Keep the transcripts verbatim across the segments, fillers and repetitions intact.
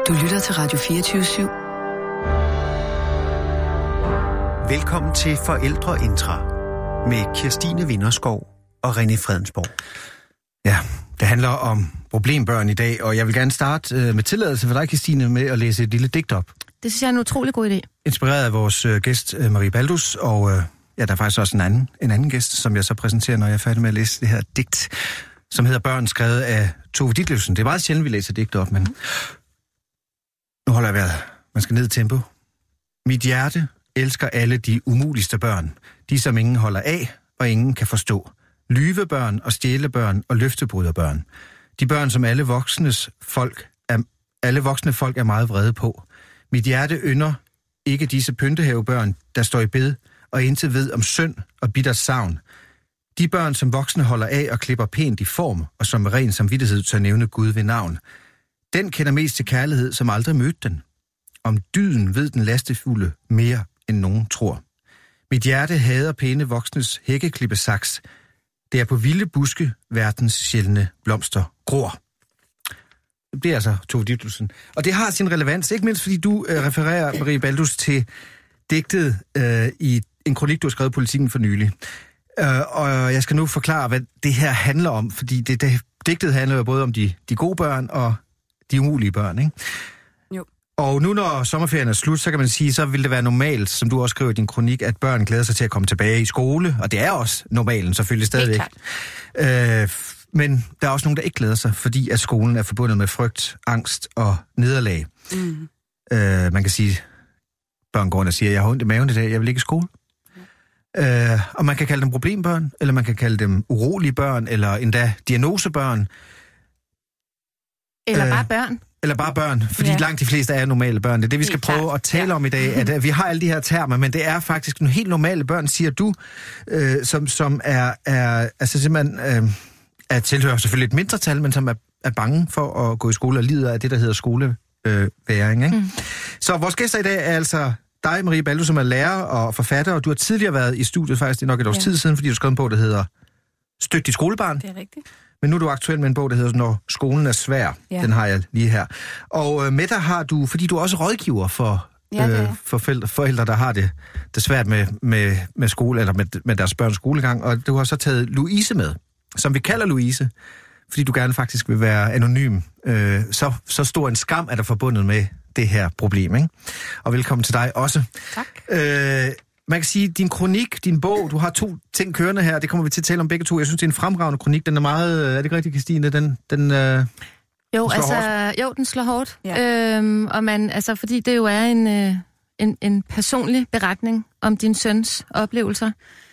Du lytter til Radio fireogtyve syv. Velkommen til Forældreintra med Kirstine Vinderskov og René Fredensborg. Ja, det handler om problembørn i dag, og jeg vil gerne starte øh, med tilladelse for dig, Kirstine, med at læse et lille digt op. Det synes jeg er en utrolig god idé. Inspireret af vores øh, gæst, øh, Marie Baldus, og øh, ja, der er faktisk også en anden, en anden gæst, som jeg så præsenterer, når jeg er færdig med at læse det her digt, som hedder Børn, skrevet af Tove Ditlevsen. Det er meget sjældent, vi læser digt op, men nu holder jeg vejret. Man skal ned i tempo. Mit hjerte elsker alle de umuligste børn. De, som ingen holder af, og ingen kan forstå. Lyvebørn og stjælebørn og løftebryderbørn. De børn, som alle voksnes folk er, alle voksne folk er meget vrede på. Mit hjerte ynder ikke disse pyntehavebørn, der står i bed og intet ved om synd og bitter savn. De børn, som voksne holder af og klipper pænt i form, og som med ren samvittighed tør nævne Gud ved navn. Den kender mest til kærlighed, som aldrig mødte den. Om dyden ved den lastefulde mere, end nogen tror. Mit hjerte hader pæne voksnes hækkeklippesaks. Det er på vilde buske, verdens sjældne blomster gror. Det bliver altså Tove Ditlevsen. Og det har sin relevans, ikke mindst fordi du øh, refererer, Marie Baldus, til digtet øh, i en kronik, du har skrevet i Politikken for nylig. Øh, og jeg skal nu forklare, hvad det her handler om, fordi det, det, digtet handler jo både om de, de gode børn og de umulige børn, ikke? Jo. Og nu når sommerferien er slut, så kan man sige, så vil det være normalt, som du også skriver i din kronik, at børn glæder sig til at komme tilbage i skole, og det er også normalen selvfølgelig stadigvæk. Øh, men der er også nogen, der ikke glæder sig, fordi at skolen er forbundet med frygt, angst og nederlag. Mm. Øh, man kan sige, børn går og siger, jeg har ondt i maven i dag, jeg vil ikke i skole. Øh, og man kan kalde dem problembørn, eller man kan kalde dem urolige børn, eller endda diagnosebørn. Eller bare børn. Eller bare børn, fordi ja. langt de fleste er normale børn. Det er det, vi skal prøve klart. at tale ja. om i dag. At, at vi har alle de her termer, men det er faktisk nogle helt normale børn, siger du, øh, som, som er, er altså simpelthen øh, er tilhører selvfølgelig et mindretal, men som er, er bange for at gå i skole og lider af det, der hedder skoleværing. Øh, ikke? Mm. Så vores gæster i dag er altså dig, Marie Baldus, som er lærer og forfatter, og du har tidligere været i studiet faktisk, det er nok et års ja. tid siden, fordi du skrev en bog, der hedder Støt dit skolebarn. Det er rigtigt. Men nu er du aktuel med en bog, der hedder Når skolen er svær. Ja. Den har jeg lige her. Og øh, med dig har du, fordi du er også rådgiver for, ja, øh, for forældre, forældre, der har det, det svært med, med, med skole, eller med, med deres børns skolegang, og du har så taget Louise med, som vi kalder Louise, fordi du gerne faktisk vil være anonym. Øh, så, så stor en skam er der forbundet med det her problem, ikke? Og velkommen til dig også. Tak. Øh, Man kan sige, din kronik, din bog, du har to ting kørende her, det kommer vi til at tale om begge to. Jeg synes, det er en fremragende kronik, den er meget, er det ikke rigtigt, Kirstine? Den, den, øh, jo, den altså, hårdt. jo, den slår hårdt. Ja. Øhm, og man, altså, fordi det jo er en, øh, en, en personlig beretning om din søns oplevelser.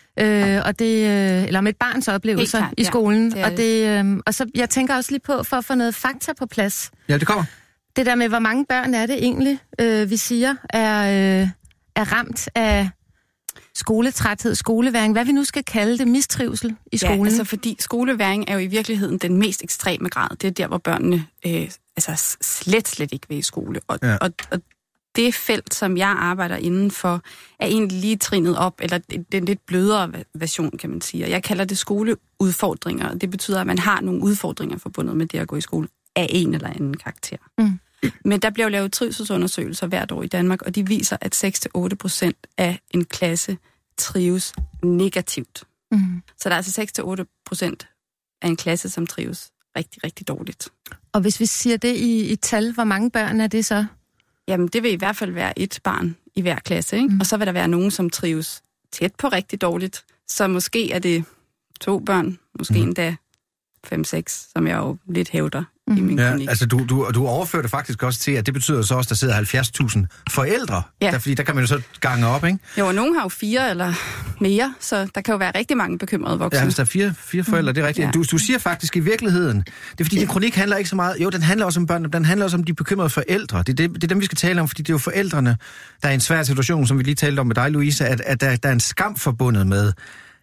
Øh, og det, øh, eller om et barns oplevelser klart, i skolen. Ja, det det. Og, det, øh, og så, jeg tænker også lige på, for at få noget fakta på plads. Ja, det kommer. Det der med, hvor mange børn er det egentlig, øh, vi siger, er, øh, er ramt af skoletræthed, skoleværing, hvad vi nu skal kalde det, mistrivsel i skolen. Ja, altså fordi skoleværing er jo i virkeligheden den mest ekstreme grad. Det er der, hvor børnene øh, altså slet, slet ikke vil i skole. Og, ja. og, og det felt, som jeg arbejder inden for, er egentlig lige trinet op, eller den lidt blødere version, kan man sige. Og jeg kalder det skoleudfordringer, og det betyder, at man har nogle udfordringer forbundet med det at gå i skole af en eller anden karakter. Mm. Men der bliver jo lavet trivselsundersøgelser hvert år i Danmark, og de viser, at seks til otte procent af en klasse trives negativt. Mm. Så der er altså seks til otte procent af en klasse, som trives rigtig, rigtig dårligt. Og hvis vi siger det i, i tal, hvor mange børn er det så? Jamen, det vil i hvert fald være et barn i hver klasse, ikke? Mm. Og så vil der være nogen, som trives tæt på rigtig dårligt. Så måske er det to børn, måske mm. endda fem seks, som jeg jo lidt hævder. Mm. Ja, altså du, du, du overfører det faktisk også til, at det betyder så også, at der sidder halvfjerds tusind forældre, ja. der, fordi der kan man jo så gange op, ikke? Jo, og nogen har jo fire eller mere, så der kan jo være rigtig mange bekymrede voksne. Ja, hvis der er fire, fire forældre, det er rigtigt. Ja. Du, du siger faktisk i virkeligheden, det er fordi, din kronik handler ikke så meget, jo, den handler også om børn, den handler også om de bekymrede forældre. Det er, det, det er dem, vi skal tale om, fordi det er jo forældrene, der er i en svær situation, som vi lige talte om med dig, Louise, at, at der, der er en skam forbundet med,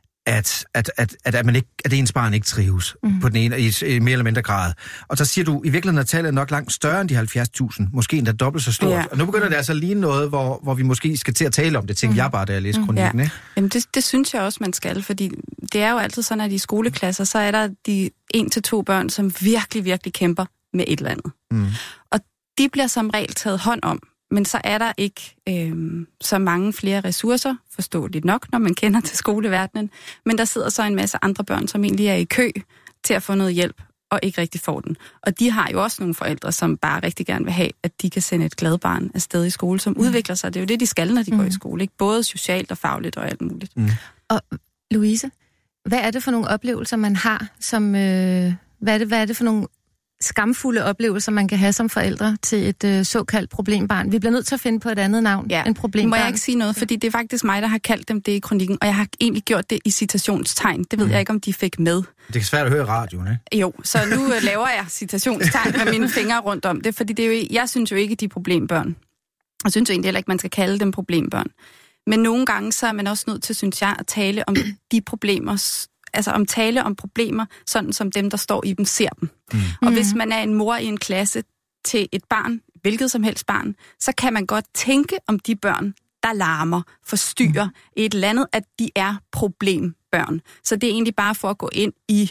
At, at, at, at, at, man ikke, at ens barn ikke trives mm. på den ene, i, i mere eller mindre grad. Og så siger du, i virkeligheden er tallet nok langt større end de halvfjerds tusind, måske endda dobbelt så stort. Ja. Og nu begynder det altså lige noget, hvor, hvor vi måske skal til at tale om det, tænker mm. jeg bare, da jeg læste kronikken. Ja. Jamen det, det synes jeg også, man skal, fordi det er jo altid sådan, at i skoleklasser, så er der de en til to børn, som virkelig, virkelig kæmper med et eller andet. Mm. Og de bliver som regel taget hånd om. Men så er der ikke øh, så mange flere ressourcer, forståeligt nok, når man kender til skoleverdenen. Men der sidder så en masse andre børn, som egentlig er i kø til at få noget hjælp, og ikke rigtig får den. Og de har jo også nogle forældre, som bare rigtig gerne vil have, at de kan sende et glad barn afsted i skole, som mm. udvikler sig. Det er jo det, de skal, når de mm. går i skole. Ikke? Både socialt og fagligt og alt muligt. Mm. Og Louise, hvad er det for nogle oplevelser, man har? Som, øh, hvad, er det, hvad er det for nogle skamfulde oplevelser, man kan have som forældre til et øh, såkaldt problembarn? Vi bliver nødt til at finde på et andet navn ja. end problembarn. Må jeg ikke sige noget, fordi det er faktisk mig, der har kaldt dem det i kronikken, og jeg har egentlig gjort det i citationstegn. Det ved mm. jeg ikke, om de fik med. Det er svært at høre i radioen, ikke? Jo, så nu øh, laver jeg citationstegn med mine fingre rundt om det, fordi det er jo, jeg synes jo ikke, de er problembørn. Jeg synes jo egentlig heller ikke, man skal kalde dem problembørn. Men nogle gange så er man også nødt til, synes jeg, at tale om de problemer, altså om tale om problemer, sådan som dem, der står i dem, ser dem. Mm. Og hvis man er en mor i en klasse til et barn, hvilket som helst barn, så kan man godt tænke om de børn, der larmer, forstyrrer mm. et eller andet, at de er problembørn. Så det er egentlig bare for at gå ind i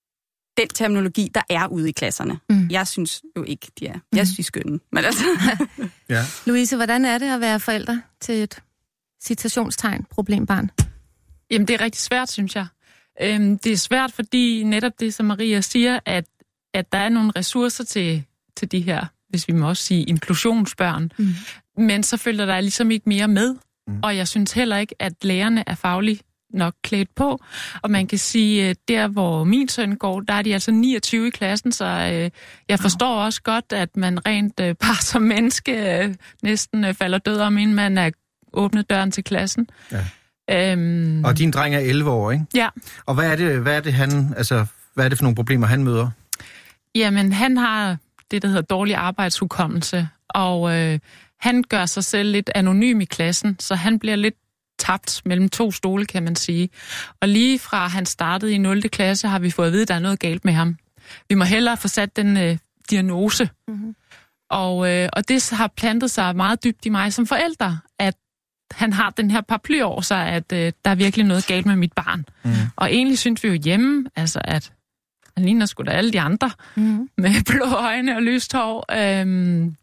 den terminologi, der er ude i klasserne. Mm. Jeg synes jo ikke, de er. Jeg synes, de er skønne. Men altså. ja. Louise, hvordan er det at være forælder til et citationstegn problembarn? Jamen, det er rigtig svært, synes jeg. Øhm, det er svært, fordi netop det, som Maria siger, at, at der er nogle ressourcer til, til de her, hvis vi må også sige, inklusionsbørn. Mm. Men så følger der ligesom ikke mere med. Mm. Og jeg synes heller ikke, at lærerne er fagligt nok klædt på. Og man kan sige, der hvor min søn går, der er de altså niogtyve i klassen, så øh, jeg forstår også godt, at man rent øh, bare som menneske øh, næsten øh, falder død om, inden man er åbnet døren til klassen. Ja. Øhm... Og din dreng er elleve år, ikke? Ja. Og hvad er det, hvad er det han, altså, hvad er det for nogle problemer, han møder? Jamen, han har det, der hedder dårlig arbejdshukommelse, og øh, han gør sig selv lidt anonym i klassen, så han bliver lidt tabt mellem to stole, kan man sige. Og lige fra han startede i nul klasse, har vi fået at vide, at der er noget galt med ham. Vi må hellere få sat den øh, diagnose. Mm-hmm. Og, øh, og det har plantet sig meget dybt i mig som forælder, at han har den her paraply over sig, at øh, der er virkelig noget galt med mit barn. Mm. Og egentlig synes vi jo hjemme, altså at han ligner sgu da alle de andre, mm. med blå øjne og lyst hår. Øhm,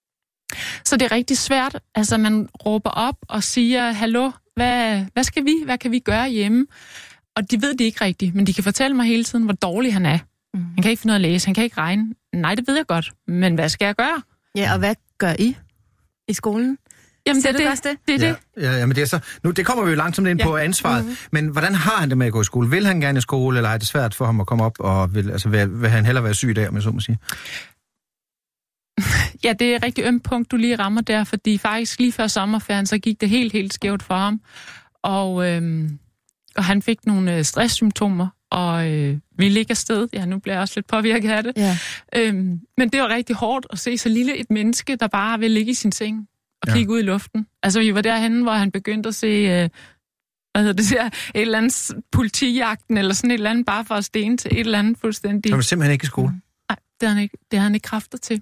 så det er rigtig svært. Altså man råber op og siger, hallo, hvad, hvad skal vi? Hvad kan vi gøre hjemme? Og de ved det ikke rigtigt, men de kan fortælle mig hele tiden, hvor dårlig han er. Mm. Han kan ikke finde noget at læse, han kan ikke regne. Nej, det ved jeg godt, men hvad skal jeg gøre? Ja, og hvad gør I i skolen? Jamen, det, det, det, det, det, det. Ja, ja, men det er så, nu, det kommer vi jo langsomt ind ja. på ansvaret. Mm-hmm. Men hvordan har han det med at gå i skole? Vil han gerne i skole, eller er det svært for ham at komme op, og vil, altså, vil, vil han hellere være syg i dag, om jeg så må sige? Ja, det er et rigtig ømt punkt, du lige rammer der, fordi faktisk lige før sommerferien, så gik det helt, helt skævt for ham. Og, øhm, og han fik nogle stresssymptomer, og øh, vi ligger afsted. Ja, nu bliver jeg også lidt påvirket af det. Ja. Øhm, men det var rigtig hårdt at se så lille et menneske, der bare vil ligge i sin seng og kigge ja. ud i luften. Altså, vi var derhenne, hvor han begyndte at se, øh, hvad hedder det der, et eller andet politijagten, eller sådan et eller andet, bare for at stene til et eller andet fuldstændig. Han var simpelthen ikke i skole? Nej, det har han ikke, det har han ikke kræfter til.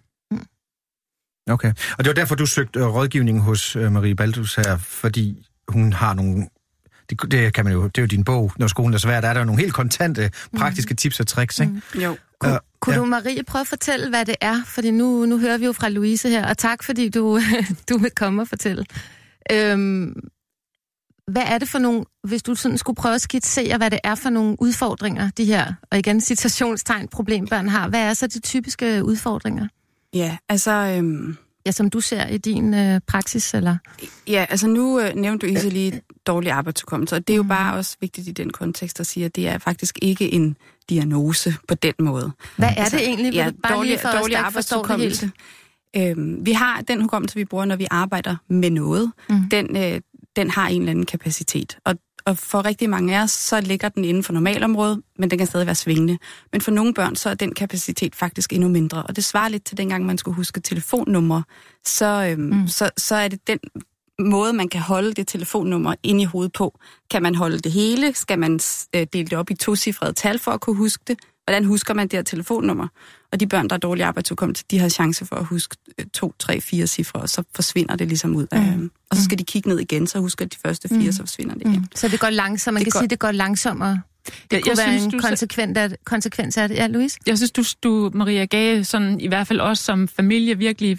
Okay. Og det var derfor, du søgte rådgivning hos øh, Marie Baldus her, fordi hun har nogle... Det, det kan man jo, det er jo din bog, når skolen er svær. Der er der jo nogle helt kontante, praktiske mm. tips og tricks, ikke? Mm. Jo. Kun, uh, kunne ja. du, Marie, prøve at fortælle, hvad det er? Fordi nu, nu hører vi jo fra Louise her, og tak, fordi du, du vil komme og fortælle. Øhm, hvad er det for nogle, hvis du sådan skulle prøve at skitsere, hvad det er for nogle udfordringer, de her, og igen citationstegn, problembørn har. Hvad er så de typiske udfordringer? Ja, altså... Øhm Ja, som du ser i din øh, praksis, eller? Ja, altså nu øh, nævnte du Isa lige dårlig arbejdsudkommelse, og det er jo mm. bare også vigtigt i den kontekst at sige, at det er faktisk ikke en diagnose på den måde. Hvad er altså, det egentlig? Ja, bare dårlig, lige for dårlig arbejdsudkommelse. Øhm, vi har den hukommelse, vi bruger, når vi arbejder med noget. Mm. Den, øh, den har en eller anden kapacitet, og Og for rigtig mange af os, så ligger den inden for normalområdet, men den kan stadig være svingende. Men for nogle børn, så er den kapacitet faktisk endnu mindre. Og det svarer lidt til dengang, man skulle huske telefonnummer. Så, øhm, mm. så, så er det den måde, man kan holde det telefonnummer inde i hovedet på. Kan man holde det hele? Skal man øh, dele det op i tocifrede tal for at kunne huske det? Hvordan husker man det her telefonnummer? Og de børn, der er dårlig arbejdsudkommelse, de har chance for at huske to, tre, fire cifre, og så forsvinder det ligesom ud af mm. dem. Og så skal de kigge ned igen, så husker de første fire, mm. så forsvinder det igen. Mm. Så det går langsomt. Man det kan går... sige, det går langsommere. Det ja, kunne være synes, en konsekvens af, konsekvens af det. Ja, Louise? Jeg synes, du, du, Maria, gav sådan, i hvert fald også som familie virkelig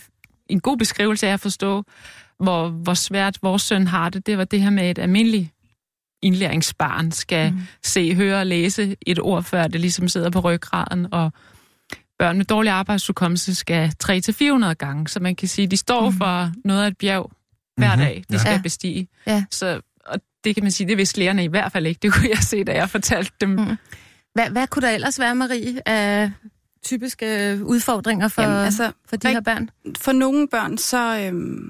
en god beskrivelse af at forstå, hvor, hvor svært vores søn har det. Det var det her med, et almindeligt indlæringsbarn skal mm. se, høre og læse et ord, før det ligesom sidder på ryggraden, og børn med dårlig arbejdsudkommelse skal tre til fire hundrede gange, så man kan sige, de står mm. for noget af et bjerg hver mm-hmm. dag, de ja. skal bestige. Ja. Så, og det kan man sige, det vidste lærerne i hvert fald ikke. Det kunne jeg se, da jeg fortalte dem. Mm. Hvad, hvad kunne der ellers være, Marie, af typiske udfordringer for, Jamen, altså, for de her børn? For nogle børn, så, øhm,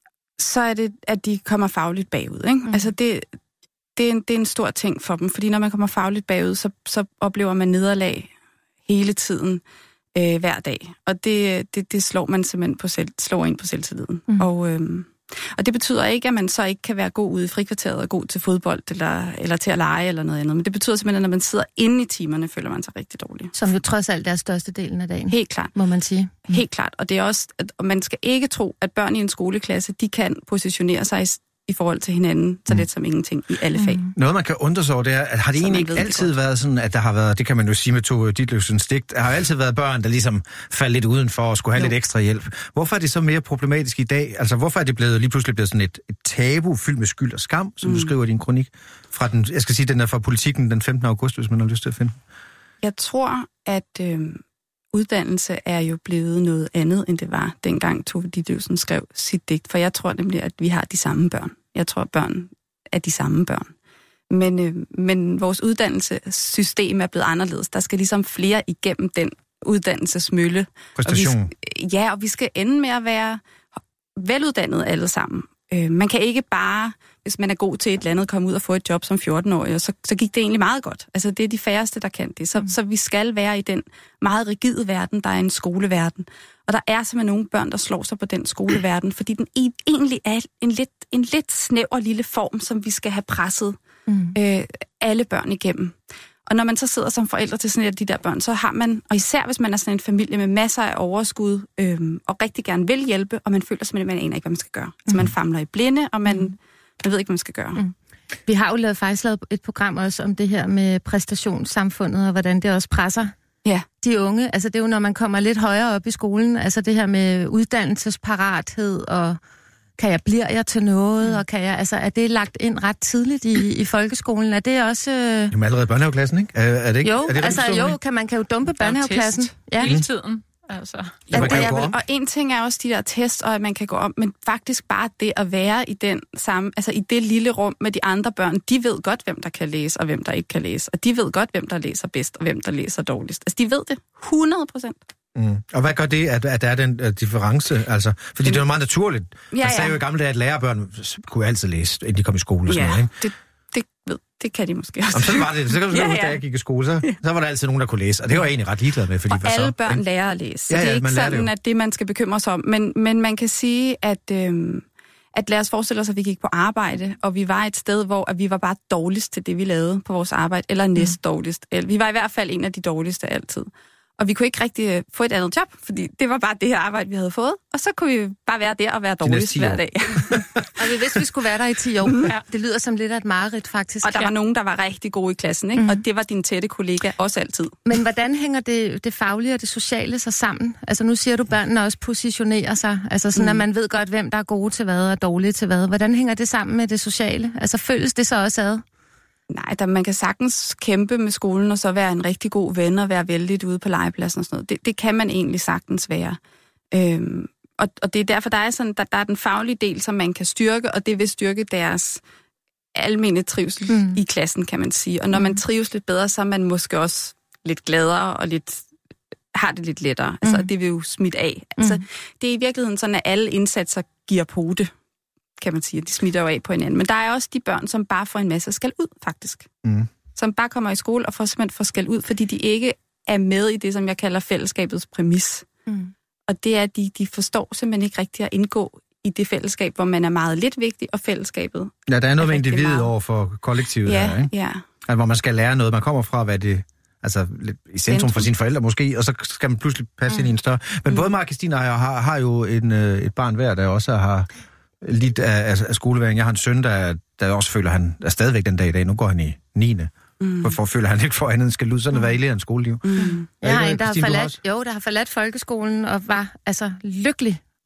så er det, at de kommer fagligt bagud. Ikke? Mm. Altså det, det, er en, det er en stor ting for dem, fordi når man kommer fagligt bagud, så, så oplever man nederlag hele tiden, øh, hver dag. Og det, det, det slår man simpelthen på selv, slår ind på selvtilliden. Mm. Og, øhm, og det betyder ikke, at man så ikke kan være god ude i frikvarteret og god til fodbold eller, eller til at lege eller noget andet. Men det betyder simpelthen, at når man sidder inde i timerne, føler man sig rigtig dårlig. Som jo trods alt er størstedelen af dagen. Helt klart. Må man sige. Mm. Helt klart. Og det er også, at man skal ikke tro, at børn i en skoleklasse, de kan positionere sig i, i forhold til hinanden, så lidt som ingenting i alle fag. Mm. Noget, man kan undre sig over, det er, at har det så egentlig ikke altid det været sådan, at der har været, det kan man jo sige med Tove Ditlevsens digt, der har altid været børn, der ligesom faldt lidt udenfor og skulle have jo. lidt ekstra hjælp. Hvorfor er det så mere problematisk i dag? Altså, hvorfor er det blevet, lige pludselig blevet sådan et, et tabu fyldt med skyld og skam, som mm. du skriver i din kronik? Fra den, jeg skal sige, den er fra Politikken den femtende august, hvis man har lyst til at finde. Jeg tror, at øh, uddannelse er jo blevet noget andet, end det var, dengang Tove Ditlevsen skrev sit digt. For jeg tror nemlig, at vi har de samme børn. Jeg tror, at børn er de samme børn. Men, øh, men vores uddannelsessystem er blevet anderledes. Der skal ligesom flere igennem den uddannelsesmølle. Præstation. Og vi, ja, og vi skal ende med at være veluddannede alle sammen. Øh, man kan ikke bare, hvis man er god til et eller andet, komme ud og få et job som fjorten-årig, og så, så gik det egentlig meget godt. Altså, det er de færreste, der kan det. Så, mm. så vi skal være i den meget rigide verden, der er en skoleverden. Og der er simpelthen nogle børn, der slår sig på den skoleverden, fordi den egentlig er en lidt, en lidt snæver lille form, som vi skal have presset mm. øh, alle børn igennem. Og når man så sidder som forældre til sådan et af de der børn, så har man, og især hvis man er sådan en familie med masser af overskud, øhm, og rigtig gerne vil hjælpe, og man føler simpelthen, at man aner ikke, hvad man skal gøre. Mm. Så man famler i blinde, og man, mm. man ved ikke, hvad man skal gøre. Mm. Vi har jo lavet, faktisk lavet et program også om det her med præstationssamfundet, og hvordan det også presser ja. de unge. Altså det er jo, når man kommer lidt højere op i skolen, altså det her med uddannelsesparathed, og kan jeg, bliver jeg til noget, mm. og kan jeg, altså er det lagt ind ret tidligt i, i folkeskolen? Er det også... Øh... Jamen allerede børnehaveklassen, ikke? Er, er det ikke? Jo, er det altså jo, kan man kan jo dumpe børnehaveklassen. Ja. Hele tiden. Altså. Ja, man kan jo gå om. Og en ting er også de der test, og at man kan gå om, men faktisk bare det at være i den samme, altså i det lille rum med de andre børn, de ved godt, hvem der kan læse, og hvem der ikke kan læse. Og de ved godt, hvem der læser bedst, og hvem der læser dårligst. Altså de ved det hundrede procent. Mm. Og hvad gør det, at, at der er den uh, difference? Altså, fordi mm. det er jo meget naturligt. Ja, man sagde ja. jo i gamle dage, at lærerbørn kunne altid læse, inden de kom i skole og sådan ja, noget, ikke? Det, det, ved, det kan de måske også. Jamen, sådan var det. Så kan du ja, ja. da jeg gik i skole, så, så var der altid nogen, der kunne læse. Og det var jeg egentlig ret ligeglad med. Fordi og alle så, børn ikke? lærer at læse. Så ja, ja, det er ikke sådan, det at det, man skal bekymre sig om. Men, men man kan sige, at, øhm, at lad os forestille os, at vi gik på arbejde, og vi var et sted, hvor at vi var bare dårligst til det, vi lavede på vores arbejde, eller næst dårligst. Vi var i hvert fald en af de dårligste altid. Og vi kunne ikke rigtig få et andet job, fordi det var bare det her arbejde, vi havde fået. Og så kunne vi bare være der og være dårligst hver dag. Og vi vidste, vi skulle være der i ti år. Mm. Ja. Det lyder som lidt af et mareridt, faktisk. Og der var nogen, der var rigtig gode i klassen, ikke? Mm. Og det var din tætte kollega også altid. Men hvordan hænger det, det faglige og det sociale sig sammen? Altså nu siger du, at børnene også positionerer sig. Altså sådan, mm. at man ved godt, hvem der er gode til hvad og dårlige til hvad. Hvordan hænger det sammen med det sociale? Altså føles det så også ad? Nej, der, man kan sagtens kæmpe med skolen og så være en rigtig god ven og være vældig ude på legepladsen og sådan noget. Det, det kan man egentlig sagtens være. Øhm, og, og det er derfor, der er, sådan, der, der er den faglige del, som man kan styrke, og det vil styrke deres almene trivsel mm. i klassen, kan man sige. Og når man trives lidt bedre, så er man måske også lidt gladere og lidt, har det lidt lettere. Mm. Altså, det vil jo smitte af. Altså, mm. det er i virkeligheden sådan, at alle indsatser giver pote, kan man sige. De smitter jo af på hinanden. Men der er også de børn, som bare får en masse skal ud, faktisk. Mm. Som bare kommer i skole og får simpelthen får skal ud, fordi de ikke er med i det, som jeg kalder fællesskabets præmis. Mm. Og det er, at de, de forstår simpelthen ikke rigtigt at indgå i det fællesskab, hvor man er meget lidt vigtig, og fællesskabet. Ja, der er noget med individet over for kollektivet ja, her, ikke? Ja, altså, hvor man skal lære noget. Man kommer fra, hvad det... Altså lidt i centrum, centrum for sine forældre måske, og så skal man pludselig passe mm. ind i en større... Men mm. både Mark og Christina har, har jo en, et barn hver, der også har... lidt af, af, af skoleværing. Jeg har en søn, der, der også føler, han er stadigvæk den dag i dag. Nu går han i niende Mm. Hvorfor føler han ikke for andet end skal lyde? Sådan at være i lærerens skoleliv. Mm. Jeg har en, der har, forladt, jo, der har forladt folkeskolen og var altså lykkelig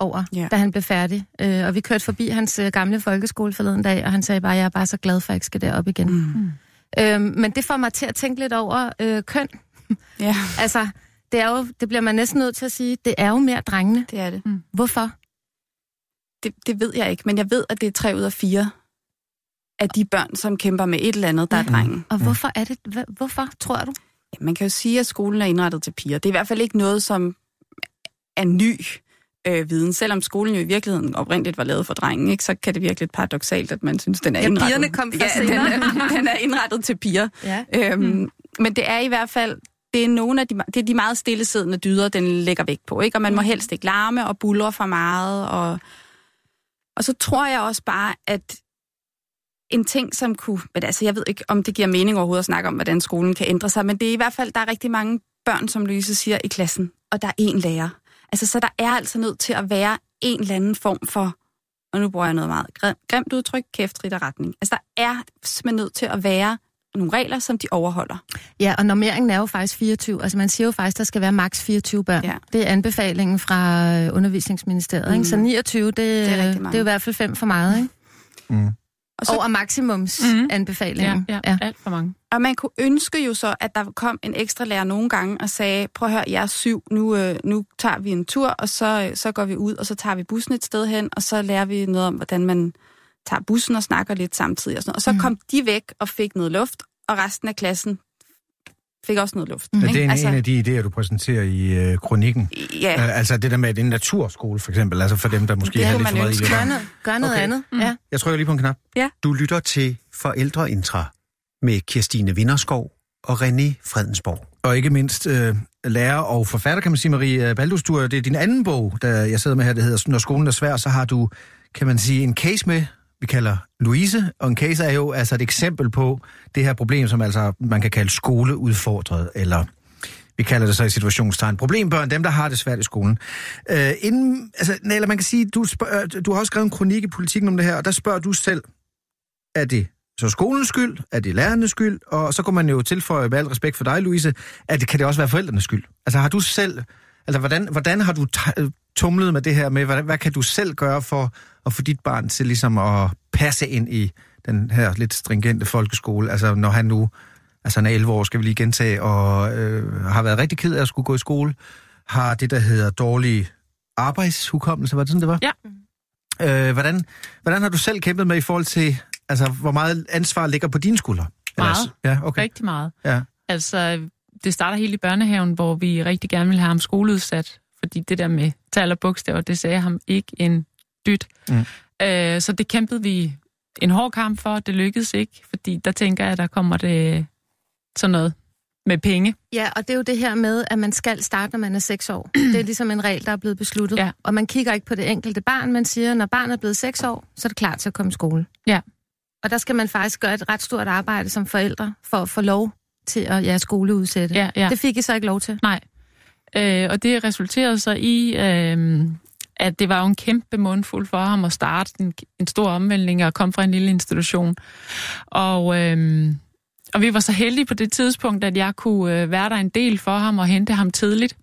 over, ja. da han blev færdig. Øh, og vi kørte forbi hans øh, gamle folkeskole forleden dag, og han sagde bare, jeg er bare så glad for, at jeg ikke skal derop igen. Mm. Øh, men det får mig til at tænke lidt over øh, køn. Ja. Altså, det, er jo, det bliver man næsten nødt til at sige, det er jo mere drengene. Det er det. Mm. Hvorfor? det? Det ved jeg ikke, men jeg ved, at det er tre ud af fire af de børn, som kæmper med et eller andet, der ja. er drengen. Og hvorfor er det? Hvorfor, tror du? Ja, man kan jo sige, at skolen er indrettet til piger. Det er i hvert fald ikke noget, som er ny øh, viden. Selvom skolen jo i virkeligheden oprindeligt var lavet for drengen, ikke, så kan det virkelig lidt paradoksalt, at man synes, den er ja, indrettet. Pigerne kom fra ja, den er, den er indrettet til piger. Ja. Øhm, mm. Men det er i hvert fald, det er nogle af de, det er de meget stillesiddende dyder, den lægger vægt på, ikke? Og man må helst ikke larme og buldre for meget. Og, og så tror jeg også bare, at en ting, som kunne... Men altså, jeg ved ikke, om det giver mening overhovedet at snakke om, hvordan skolen kan ændre sig, men det er i hvert fald, der er rigtig mange børn, som Louise siger, i klassen, og der er én lærer. Altså, så der er altså nødt til at være en eller anden form for, og nu bruger jeg noget meget grimt udtryk, kæftrit og retning. Altså, der er simpelthen nødt til at være nogle regler, som de overholder. Ja, og normeringen er jo faktisk fireogtyve. Altså, man siger jo faktisk, der skal være maks fireogtyve børn. Ja. Det er anbefalingen fra Undervisningsministeriet, mm. ikke? Så niogtyve, det, det, er det er jo i hvert fald fem for meget, ikke? Mm. Og så, over maksimumsanbefalingen. Mm. Ja, ja, alt for mange. Og man kunne ønske jo så, at der kom en ekstra lærer nogle gange og sagde, prøv at høre, jeg er syv, nu, øh, nu tager vi en tur, og så, så går vi ud, og så tager vi bussen et sted hen, og så lærer vi noget om, hvordan man tager bussen og snakker lidt samtidig. Og, sådan noget. Og så mm. kom de væk og fik noget luft, og resten af klassen fik også noget luft. Mm. Ja, det er en, altså, en af de idéer, du præsenterer i øh, kronikken. Ja. Uh, altså det der med en naturskole, for eksempel, altså for dem, der måske det har lidt for meget i det. Gør noget, gør noget okay. andet. Mm. Ja. Jeg trykker lige på en knap. Ja. Du lytter til Forældreintra med Kirstine Vinderskov og René Fredensborg. Og ikke mindst øh, lærer og forfatter, kan man sige, Marie Baldus. Du, det er din anden bog, der jeg sidder med her, det hedder Når skolen er svær, så har du, kan man sige, en case med, vi kalder Louise, og en case er jo altså et eksempel på det her problem, som altså man kan kalde skoleudfordret, eller vi kalder det så i situationstegn problembørn, dem der har det svært i skolen. Øh, inden, altså, eller man kan sige, du, spørger, du har også skrevet en kronik i Politikken om det her, og der spørger du selv, er det så skolens skyld, er det lærernes skyld, og så kunne man jo tilføje med al respekt for dig, Louise, at det kan det også være forældrenes skyld. Altså har du selv, altså hvordan, hvordan har du tumlet med det her med, hvad, hvad kan du selv gøre for at få dit barn til ligesom at passe ind i den her lidt stringente folkeskole, altså når han nu, altså han er elleve år, skal vi lige gentage, og øh, har været rigtig ked af at skulle gå i skole, har det, der hedder dårlig arbejdshukommelse, var det sådan, det var? Ja. Øh, hvordan, hvordan har du selv kæmpet med i forhold til, altså hvor meget ansvar ligger på dine skuldre? Meget. Ja, okay. Rigtig meget. Ja. Altså, det starter helt i børnehaven, hvor vi rigtig gerne vil have ham skoleudsat, fordi det der med tal og bogstaver, det sagde ham ikke en dyt. Mm. Øh, så det kæmpede vi en hård kamp for, det lykkedes ikke, fordi der tænker jeg, der kommer det sådan noget med penge. Ja, og det er jo det her med, at man skal starte, når man er seks år. Det er ligesom en regel, der er blevet besluttet. Ja. Og man kigger ikke på det enkelte barn, man siger, når barnet er blevet seks år, så er det klar til at komme i skole. Ja. Og der skal man faktisk gøre et ret stort arbejde som forældre, for at få lov til at ja, skoleudsætte. Ja, ja. Det fik I så ikke lov til? Nej. Øh, og det resulterede så i, øh, at det var jo en kæmpe mundfuld for ham at starte en, en stor omvæltning og komme fra en lille institution. Og, øh, og vi var så heldige på det tidspunkt, at jeg kunne øh, være der en del for ham og hente ham tidligt.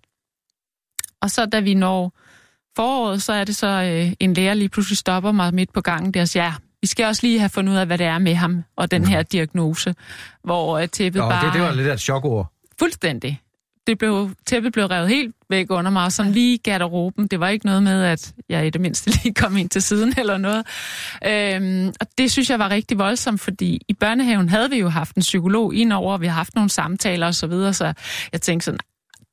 Og så da vi når foråret, så er det så øh, en lærer lige pludselig stopper mig midt på gangen der og siger, ja, vi skal også lige have fundet ud af, hvad det er med ham og den her diagnose, hvor øh, tæppet Nå, bare... det, det var lidt af et chokord. Fuldstændig. Det blev, tæppet blev revet helt væk under mig, og sådan lige garderoben. Det var ikke noget med, at jeg i det mindste lige kom ind til siden eller noget. Øhm, og det synes jeg var rigtig voldsomt, fordi i børnehaven havde vi jo haft en psykolog indover, og vi har haft nogle samtaler og så videre, så jeg tænkte sådan,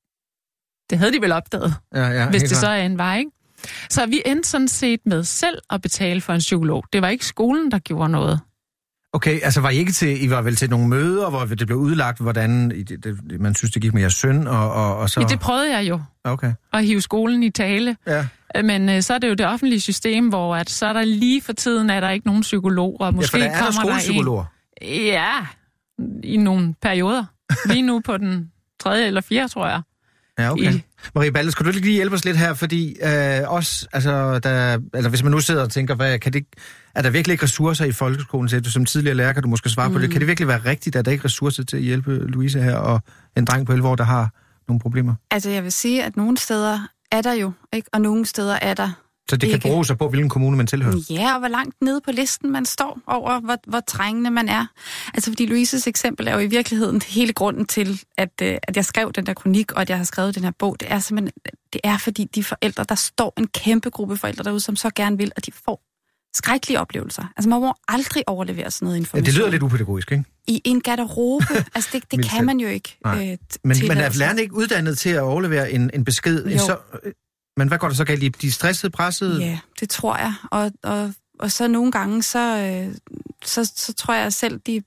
det havde de vel opdaget, ja, ja, hvis det så er en vej, ikke? Så vi endte sådan set med selv at betale for en psykolog. Det var ikke skolen, der gjorde noget. Okay, altså var I ikke til, I var vel til nogle møder, hvor det blev udlagt, hvordan det, det, man synes, det gik med jeres søn, og, og, og så... Ja, det prøvede jeg jo. Okay. At hive skolen i tale. Ja. Men øh, så er det jo det offentlige system, hvor at, så er der lige for tiden, er der ikke nogen psykologer. Og måske ja, for der er kommer der skolepsykologer. Der en, ja, i nogle perioder. Lige nu på den tredje eller fjerde, tror jeg. Ja, okay. I... Marie Baldes, kan du lige hjælpe os lidt her, fordi øh, os, altså, der, altså hvis man nu sidder og tænker, hvad, kan det, er der virkelig ikke ressourcer i folkeskolen til, du som tidligere lærer, kan du måske svare mm. på det, kan det virkelig være rigtigt, at der ikke er ressourcer til at hjælpe Louise her, og en dreng på elleve år, der har nogle problemer? Altså jeg vil sige, at nogle steder er der jo, ikke? Og nogle steder er der Så det ikke kan bruge sig på, hvilken kommune man tilhører? Ja, og hvor langt nede på listen man står over, hvor, hvor trængende man er. Altså, fordi Louises eksempel er jo i virkeligheden hele grunden til, at, at jeg skrev den der kronik, og at jeg har skrevet den her bog. Det er simpelthen, det er fordi de forældre, der står en kæmpe gruppe forældre derude, som så gerne vil, at de får skrækkelige oplevelser. Altså, man må aldrig overlevere sådan noget information. Ja, det lyder lidt upædagogisk, ikke? I en garderobe. Altså, det, det kan man jo ikke. Øh, men, men er lærerne ikke uddannet til at overlevere en, en besked? En så, men hvad går der så galt? De er stressede, pressede? Ja, det tror jeg. Og, og, og så nogle gange, så, øh, så, så tror jeg selv, de,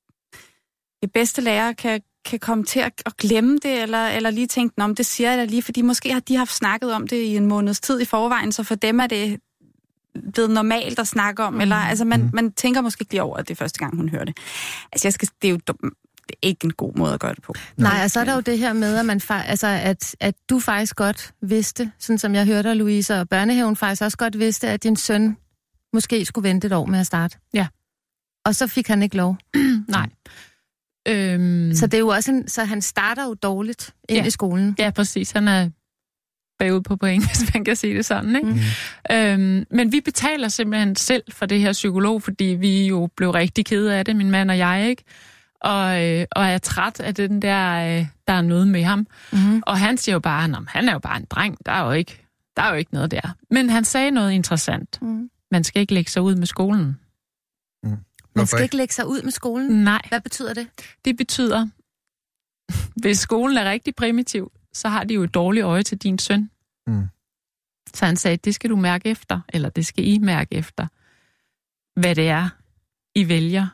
de bedste lærere kan, kan komme til at, at glemme det, eller, eller lige tænke, om det siger jeg da lige, fordi måske har de haft snakket om det i en måneds tid i forvejen, så for dem er det blevet normalt at snakke om, mm. eller altså man, mm. man tænker måske ikke lige over, at det er første gang, hun hører det. Altså jeg skal, det er jo dum, det er ikke en god måde at gøre det på. Nej, og så er der jo det her med, at, man fa- altså, at, at du faktisk godt vidste, sådan som jeg hørte af Louise, og børnehaven faktisk også godt vidste, at din søn måske skulle vente et år med at starte. Ja. Og så fik han ikke lov. Nej. Øhm... Så det er jo også en, så han starter jo dårligt ind ja. i skolen. Ja, præcis. Han er bagud på point, hvis man kan sige det sådan, ikke? Mm. Øhm, men vi betaler simpelthen selv for det her psykolog, fordi vi jo blev rigtig kede af det, min mand og jeg, ikke? Og, øh, og er træt af den der, øh, der er noget med ham. Mm. Og han siger jo bare, at han er jo bare en dreng, der er jo ikke, der er jo ikke noget der. Men han sagde noget interessant. Mm. Man skal ikke lægge sig ud med skolen. Mm. Man skal ikke lægge sig ud med skolen? Nej. Hvad betyder det? Det betyder, hvis skolen er rigtig primitiv, så har de jo et dårligt øje til din søn. Mm. Så han sagde, det skal du mærke efter, eller det skal I mærke efter, hvad det er, I vælger.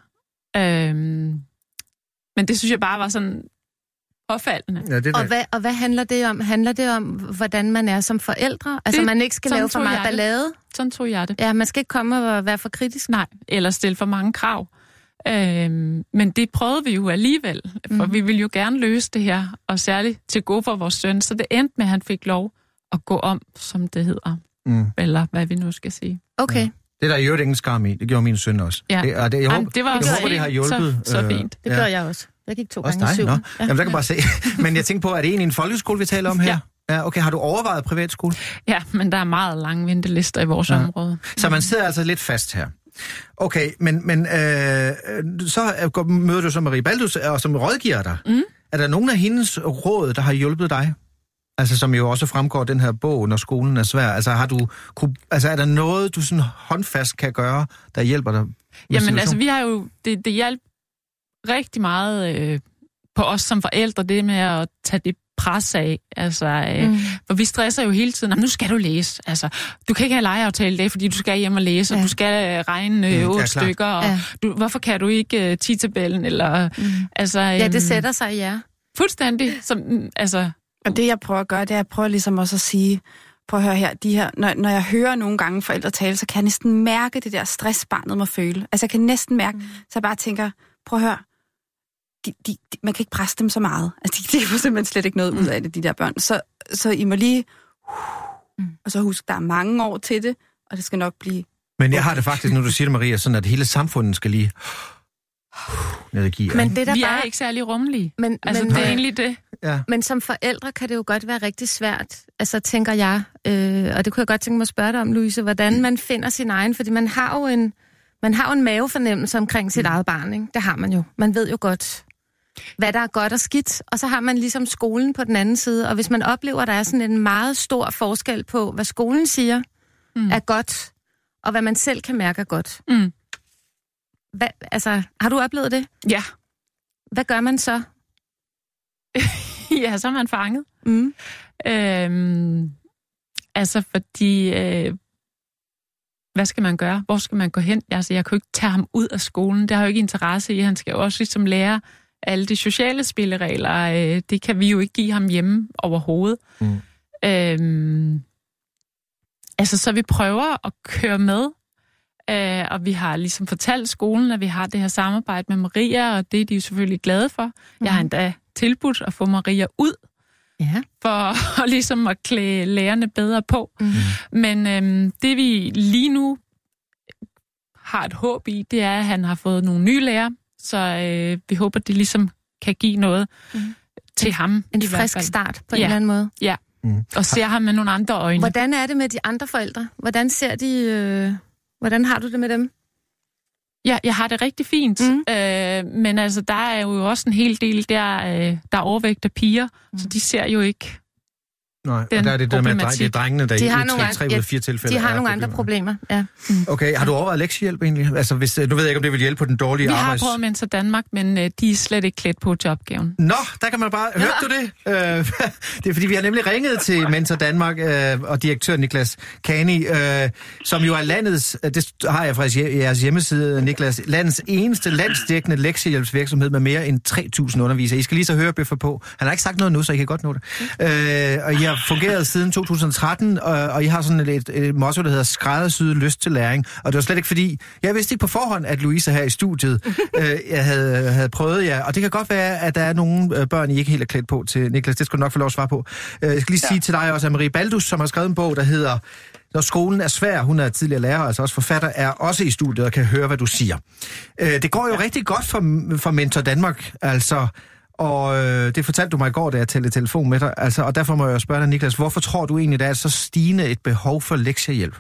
Øhm, men det synes jeg bare var sådan påfaldende. Ja, det og, hvad, og hvad handler det om? Handler det om, hvordan man er som forældre? Altså, det, man ikke skal lave for meget ballade? Sådan tror jeg det. Ja, man skal ikke komme og være for kritisk. Nej, eller stille for mange krav. Øhm, men det prøvede vi jo alligevel, for mm. vi ville jo gerne løse det her, og særligt til gode for vores søn. Så det endte med, at han fik lov at gå om, som det hedder. Mm. Eller hvad vi nu skal sige. Okay. Ja. Det der i øvrigt ingen skam i, det gjorde min søn også. Ja. Det, og det, jeg Jamen, håber, det var jeg også håber, det har hjulpet. Så, så fint. Det gør jeg også. Jeg gik to også gange i syv. Ja. Jamen, der kan bare se. Men jeg tænker på, er det egentlig en folkeskole, vi taler om her? Ja. Ja, okay. Har du overvejet privatskole? Ja, men der er meget lange ventelister i vores ja. område. Så man sidder altså lidt fast her. Okay, men, men øh, så møder du så Marie Baldus, og som rådgiver dig. Mm. Er der nogen af hendes råd, der har hjulpet dig? Altså, som jo også fremgår af den her bog, når skolen er svær. Altså, har du, altså, er der noget, du sådan håndfast kan gøre, der hjælper dig? Jamen, altså, vi har jo, det, det hjælper rigtig meget øh, på os som forældre, det med at tage det pres af. Altså, øh, mm. for vi stresser jo hele tiden. Nu skal du læse. Altså, du kan ikke have legeaftale i dag, fordi du skal hjem og læse, ja. og du skal øh, regne øh, otte mm, stykker, og ja. du, hvorfor kan du ikke øh, ti-tabellen? Eller, mm. altså, øh, ja, det sætter sig, ja. Fuldstændig. Som, altså, og det, jeg prøver at gøre, det er, at jeg prøver ligesom også at sige, prøv at høre her, de her, når, når jeg hører nogle gange forældre tale, så kan jeg næsten mærke det der stress, barnet må føle. Altså, jeg kan næsten mærke, mm. så jeg bare tænker, prøv at høre, de, de, de, man kan ikke presse dem så meget. Altså, de, de får simpelthen slet ikke noget ud af det, de der børn. Så, så I må lige, uh, og så husk, der er mange år til det, og det skal nok blive... Men jeg har det faktisk, når du siger det, Maria, sådan at hele samfundet skal lige... Men det der vi bare... er ikke særlig rummelige. Men, altså, men, det er egentlig det. Ja. Men som forældre kan det jo godt være rigtig svært, altså tænker jeg, øh, og det kunne jeg godt tænke mig at spørge dig om, Louise, hvordan man finder sin egen, fordi man har jo en, man har jo en mavefornemmelse omkring sit mm. eget barn, ikke? Det har man jo. Man ved jo godt, hvad der er godt og skidt, og så har man ligesom skolen på den anden side, og hvis man oplever, at der er sådan en meget stor forskel på, hvad skolen siger mm. er godt, og hvad man selv kan mærke er godt. Mm. Hvad, altså, har du oplevet det? Ja. Hvad gør man så? Ja, så er man fanget. Mm. Øhm, altså, fordi... Øh, hvad skal man gøre? Hvor skal man gå hen? Altså, jeg kan jo ikke tage ham ud af skolen. Det har jo ikke interesse i. Han skal jo også ligesom lære alle de sociale spilleregler. Øh, det kan vi jo ikke give ham hjemme overhovedet. Mm. Øhm, altså, så vi prøver at køre med. Uh, og vi har ligesom fortalt skolen, at vi har det her samarbejde med Maria, og det er de jo selvfølgelig glade for. Mm. Jeg har endda tilbudt at få Maria ud, ja. for at, ligesom at klæde lærerne bedre på. Mm. Men øhm, det vi lige nu har et håb i, det er, at han har fået nogle nye lærer, så øh, vi håber, det ligesom kan give noget mm. til ham. En frisk start på ja. en eller anden måde. Ja. Mm. Og ser ham med nogle andre øjne. Hvordan er det med de andre forældre? Hvordan ser de... Øh, hvordan har du det med dem? Ja, jeg har det rigtig fint. Mm. Øh, men altså, der er jo også en hel del, der, øh, der er overvægt af piger, mm. så de ser jo ikke... Nej, og der er det der med, at det er drengene, der de i tre ud af fire tilfælde de har er nogle problemer. andre problemer, ja. Mm. Okay, har du overvejet lektiehjælp egentlig? Altså, hvis, nu ved jeg ikke, om det vil hjælpe på den dårlige Vi arbejds... Vi har prøvet Mentor Danmark, men øh, de er slet ikke klædt på til opgaven. Nå, der kan man bare... Ja. Hørte du det? Øh, det er fordi, vi har nemlig ringet til Mentor Danmark øh, og direktør Niklas Kani, øh, som jo er landets... Det har jeg fra jeres hjemmeside, Niklas. Landets eneste landsdækkende lektiehjælpsvirksomhed med mere end tre tusind undervisere. I skal lige så høre Bøffer på. Han har ikke sagt noget nu, så I kan godt nå det. Øh, og I har fungeret siden to tusind og tretten, og, og I har sådan et, et, et motto, der hedder skræddersyet lyst til læring. Og det var slet ikke fordi, jeg vidste ikke på forhånd, at Louise her i studiet øh, jeg havde, havde prøvet jer. Og det kan godt være, at der er nogle øh, børn, I ikke helt er klædt på til. Niklas, det skal du nok få lov at svare på. Øh, jeg skal lige ja. sige til dig også, at Marie Baldus, som har skrevet en bog, der hedder Når skolen er svær, hun er tidligere lærer, altså også forfatter, er også i studiet og kan høre, hvad du siger. Øh, det går jo ja. rigtig godt for, for Mentor Danmark, altså... Og øh, det fortalte du mig i går, da jeg talte i telefon med dig. Altså, og derfor må jeg spørge dig, Niklas, hvorfor tror du egentlig, der er så stigende et behov for lektiehjælp?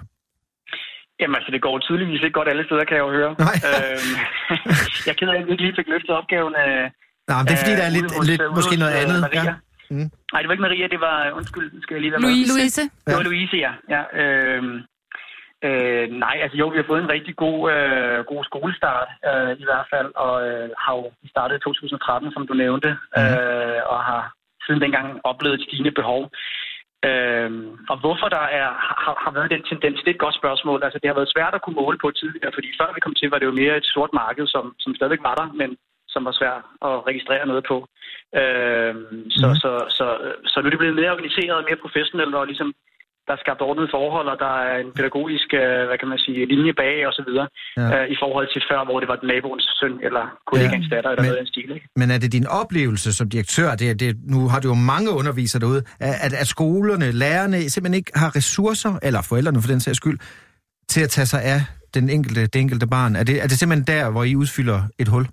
Jamen altså, det går tydeligvis ikke godt alle steder, kan jeg jo høre. Nej. øhm, jeg keder, at jeg ikke lige fik løftet opgaven af... Nej, men det er fordi, der er lidt, hos, lidt hos, måske noget andet. Ja. Mm. Nej, det var ikke Maria, det var... Undskyld, skal jeg lige være med? Louise. Louise. Det var Louise, ja. ja øhm, Øh, nej, altså jo, vi har fået en rigtig god, øh, god skolestart øh, i hvert fald, og øh, har jo startet i to tusind og tretten, som du nævnte, øh, og har siden dengang oplevet et stigende behov. Øh, og hvorfor der er, har, har været den tendens, det er et godt spørgsmål. Altså det har været svært at kunne måle på tidligere, fordi før vi kom til, var det jo mere et sort marked, som, som stadigvæk var der, men som var svært at registrere noget på. Øh, så, mm. så, så, så, så nu er det blevet mere organiseret og mere professionelt, og ligesom der er skabt ordnede forhold, og der er en pædagogisk, hvad kan man sige, linje bag og så videre, ja. øh, i forhold til før, hvor det var naboens søn eller kollegaens ja. datter eller men, noget af den stil. Ikke? Men er det din oplevelse som direktør, det, det, nu har du jo mange undervisere derude, at, at skolerne, lærerne simpelthen ikke har ressourcer, eller forældrene for den sags skyld, til at tage sig af den enkelte, det enkelte barn? Er det, er det simpelthen der, hvor I udfylder et hul?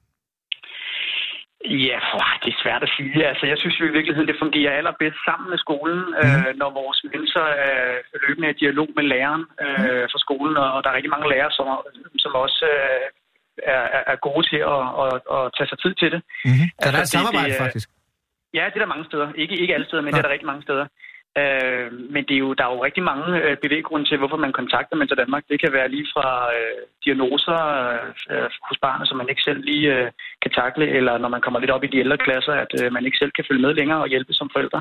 Ja, det er svært at sige. Altså, jeg synes jo i virkeligheden, det fungerer allerbedst sammen med skolen, mm. øh, når vores mentor er løbende i dialog med læreren øh, for skolen, og der er rigtig mange lærere, som, som også øh, er, er gode til at, at, at tage sig tid til det. Mm-hmm. Så altså, der er et samarbejde, det, faktisk? Ja, det er der mange steder. Ikke, ikke alle steder, men ja. det er der rigtig mange steder. Øh, men det er jo, der er jo rigtig mange øh, bevæggrunde til, hvorfor man kontakter Mentor Danmark. Det kan være lige fra øh, diagnoser øh, hos barnet, som man ikke selv lige øh, kan takle, eller når man kommer lidt op i de ældre klasser, at øh, man ikke selv kan følge med længere og hjælpe som forældre.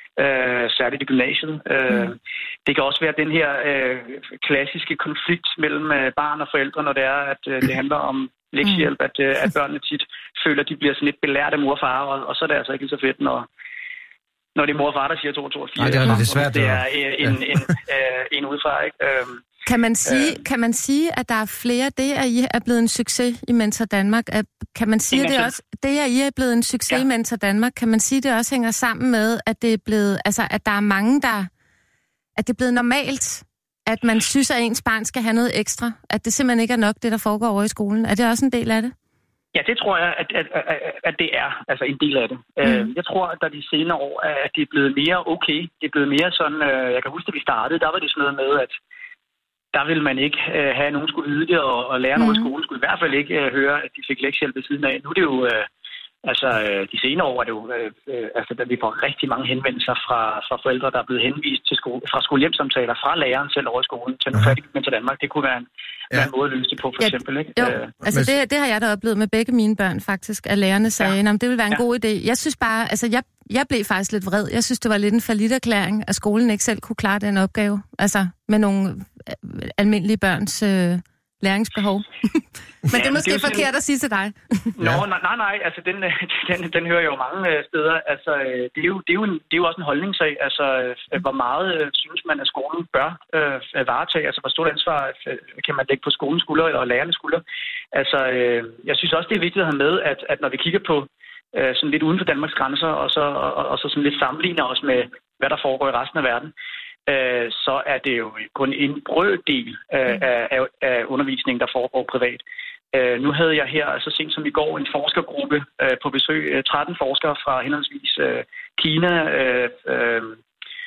Øh, særligt i gymnasiet. Øh, mm. Det kan også være den her øh, klassiske konflikt mellem øh, barn og forældre, når det er, at øh, det handler om lektiehjælp, at, øh, at børnene tit føler, at de bliver sådan lidt belært af mor og far, og, og så er det altså ikke så fedt, når når det er mor og far, der siger to og to og fire. Nej, det er det svært. Det er en, en, en, en, en udefra, ikke? Øhm, kan, man sige, øh, kan man sige, at der er flere, det at I er blevet en succes i Mentor Danmark? Kan man sige, at det også, det at I er blevet en succes ja. i Mentor Danmark, kan man sige, at det også hænger sammen med, at det er blevet, altså, at der er mange, der, at det er blevet normalt, at man synes, at ens barn skal have noget ekstra? At det simpelthen ikke er nok, det der foregår over i skolen? Er det også en del af det? Ja, det tror jeg, at, at, at, at det er altså en del af det. Mm. Jeg tror, at der de senere år, at det er blevet mere okay. Det er blevet mere sådan, jeg kan huske, at vi startede, der var det sådan noget med, at der ville man ikke have, nogen skulle vide det, og, og lære mm. noget i skolen skulle i hvert fald ikke høre, at de fik lektiehjælp ved siden af. Nu er det jo, altså de senere år er det jo, altså der vi får rigtig mange henvendelser fra, fra forældre, der er blevet henvist til skole, fra skolehjemsamtaler, fra læreren selv over i skolen, til noget færdigt Mentor Danmark. Det kunne være en Ja. en måde at løse det på, for ja, eksempel. Ikke? Jo, øh, altså det, det har jeg da oplevet med begge mine børn, faktisk, at lærerne sagde, ja. at det ville være en ja. god idé. Jeg synes bare, altså jeg, jeg blev faktisk lidt vred. Jeg synes, det var lidt en falliterklæring, at skolen ikke selv kunne klare den opgave. Altså med nogle almindelige børns øh, læringsbehov. Men ja, det er måske det er forkert sådan... at sige til dig. Nå, nej, nej, nej. Altså, den, den, den hører jeg jo mange steder. Altså, det er jo, det er jo, en, det er jo også en holdningssag. Altså, hvor meget synes man, at skolen bør øh, varetage? Altså, hvor stort ansvar kan man lægge på skolens skulder og lærernes skulder? Altså, øh, jeg synes også, det er vigtigt at have med, at, at når vi kigger på øh, sådan lidt uden for Danmarks grænser, og så, og, og så sådan lidt sammenligner os med, hvad der foregår i resten af verden, øh, så er det jo kun en brøddel øh, af, af, af undervisningen, der foregår privat. Uh, nu havde jeg her, så sent som i går, en forskergruppe uh, på besøg. Uh, tretten forskere fra henholdsvis uh, Kina, uh, uh,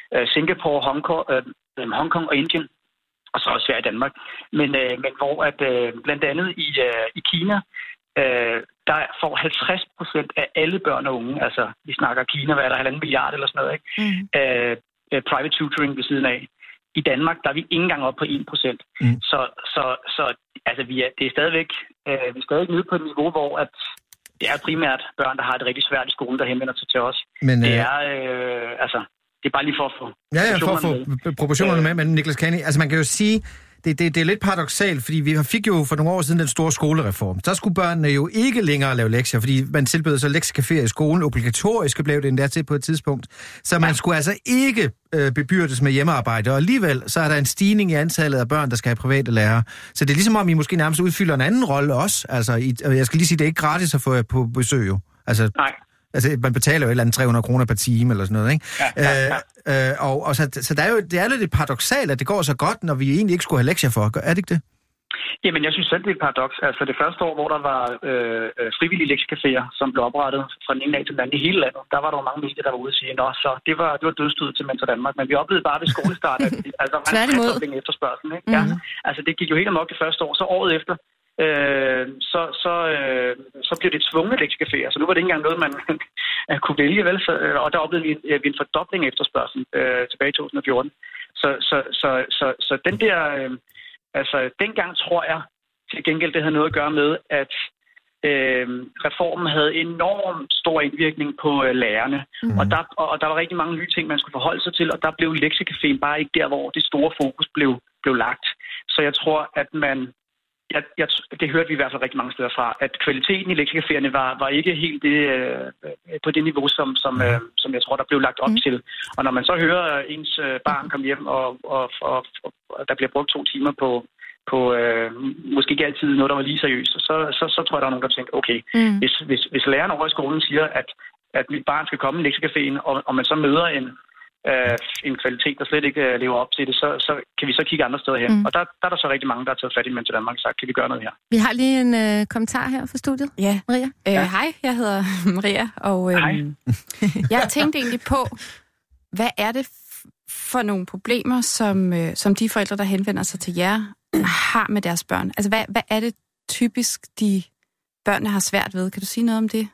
øh, Singapore, Hongkong, øh, Hongkong og Indien, og så også Sverige og Danmark. Men, øh, men hvor at øh, blandt andet i, øh, i Kina, øh, der får halvtreds procent af alle børn og unge, altså vi snakker Kina, hvad er der, halvanden milliard eller sådan noget, ikke? Mm. Øh, øh, private tutoring ved siden af. I Danmark, der er vi ikke engang oppe på en procent. Mm. Så, så, så altså, vi er, det er stadigvæk, øh, vi er stadigvæk nede på et niveau, hvor at det er primært børn, der har et rigtig svært i skolen, der henvender sig til os. Men, det er, øh, altså, det er bare lige for at få ja, ja, for at få med. proportionerne med, men Niklas Kani, altså man kan jo sige, Det, det, det er lidt paradoksalt, fordi vi fik jo for nogle år siden den store skolereform. Så skulle børnene jo ikke længere lave lektier, fordi man tilbød så lektiecaféer i skolen. Obligatorisk blev det endda til på et tidspunkt. Så man skulle altså ikke øh, bebyrdes med hjemmearbejde. Og alligevel så er der en stigning i antallet af børn, der skal have private lærere. Så det er ligesom om, I måske nærmest udfylder en anden rolle også. Altså, I, og jeg skal lige sige, det er ikke gratis at få jer på besøg jo. Altså, Nej. Altså, man betaler jo et eller andet tre hundrede kroner per time, eller sådan noget, ikke? Ja, ja, ja. Øh, øh, og, og så, så der er jo, det er lidt paradoksalt, at det går så godt, når vi egentlig ikke skulle have lektier for. Er det ikke det? Jamen, jeg synes selv, det er et paradoks. Altså, det første år, hvor der var øh, frivillige lektiecaféer, som blev oprettet fra den ene dag til den anden i hele landet, der var der jo mange medier, der var ude og sige, nå, så det var, det var dødstød til Mentor Danmark. Men vi oplevede bare ved skolestart, at altså, man havde efterspørgsel, ikke? Mm-hmm. Ja, altså, det gik jo helt amok det første år. Så året efter, Øh, så, så, øh, så blev det tvungne lektiecaféer, så nu var det ikke engang noget, man kunne vælge, vel? Så, og der oplevede vi en, en fordobling af efterspørgsel øh, tilbage i to tusind og fjorten. Så, så, så, så, så den der, øh, altså dengang tror jeg til gengæld, det havde noget at gøre med, at øh, reformen havde enormt stor indvirkning på øh, lærerne, mm. og, der, og, og der var rigtig mange nye ting, man skulle forholde sig til, og der blev lektiecaféen bare ikke der, hvor det store fokus blev, blev lagt. Så jeg tror, at man Jeg, jeg, det hørte vi i hvert fald rigtig mange steder fra, at kvaliteten i lektiecaféerne var, var ikke helt det, øh, på det niveau, som, som, øh, som jeg tror, der blev lagt op mm. til. Og når man så hører ens øh, barn komme hjem, og, og, og, og der bliver brugt to timer på, på øh, måske ikke altid noget, der var lige seriøst, så, så, så tror jeg, der er nogen, der tænker, okay, mm. hvis, hvis, hvis læreren over i skolen siger, at, at mit barn skal komme i lektiecaféen, og, og man så møder en en kvalitet, der slet ikke lever op til det, så, så kan vi så kigge andre steder hen. Mm. Og der, der er der så rigtig mange, der har taget fat i Mentor Danmark og sagt, kan vi gøre noget her? Vi har lige en øh, kommentar her fra studiet. Ja. Maria? Øh, ja. Hej, jeg hedder Maria, og øh, jeg tænkte egentlig på, hvad er det for nogle problemer, som, øh, som de forældre, der henvender sig til jer, har med deres børn? Altså, hvad, hvad er det typisk, de børnene har svært ved? Kan du sige noget om det?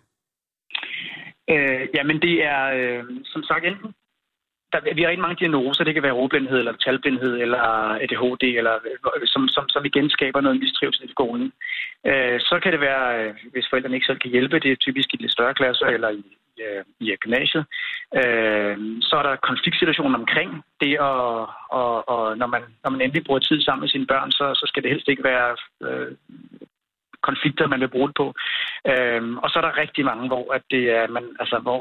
Øh, jamen, det er øh, som sagt enten Der, vi har rigtig mange diagnoser. Det kan være ordblindhed, eller talblindhed, eller A D H D, eller, som, som, som igen skaber noget mistrivsel i skolen. Øh, så kan det være, hvis forældrene ikke selv kan hjælpe, det er typisk i lidt større klasser, eller i, i, i gymnasiet. Øh, så er der konfliktsituationer omkring det, og, og, og når, man, når man endelig bruger tid sammen med sine børn, så, så skal det helst ikke være øh, konflikter, man vil bruge det på. Øh, og så er der rigtig mange, hvor, at det er, man, altså, hvor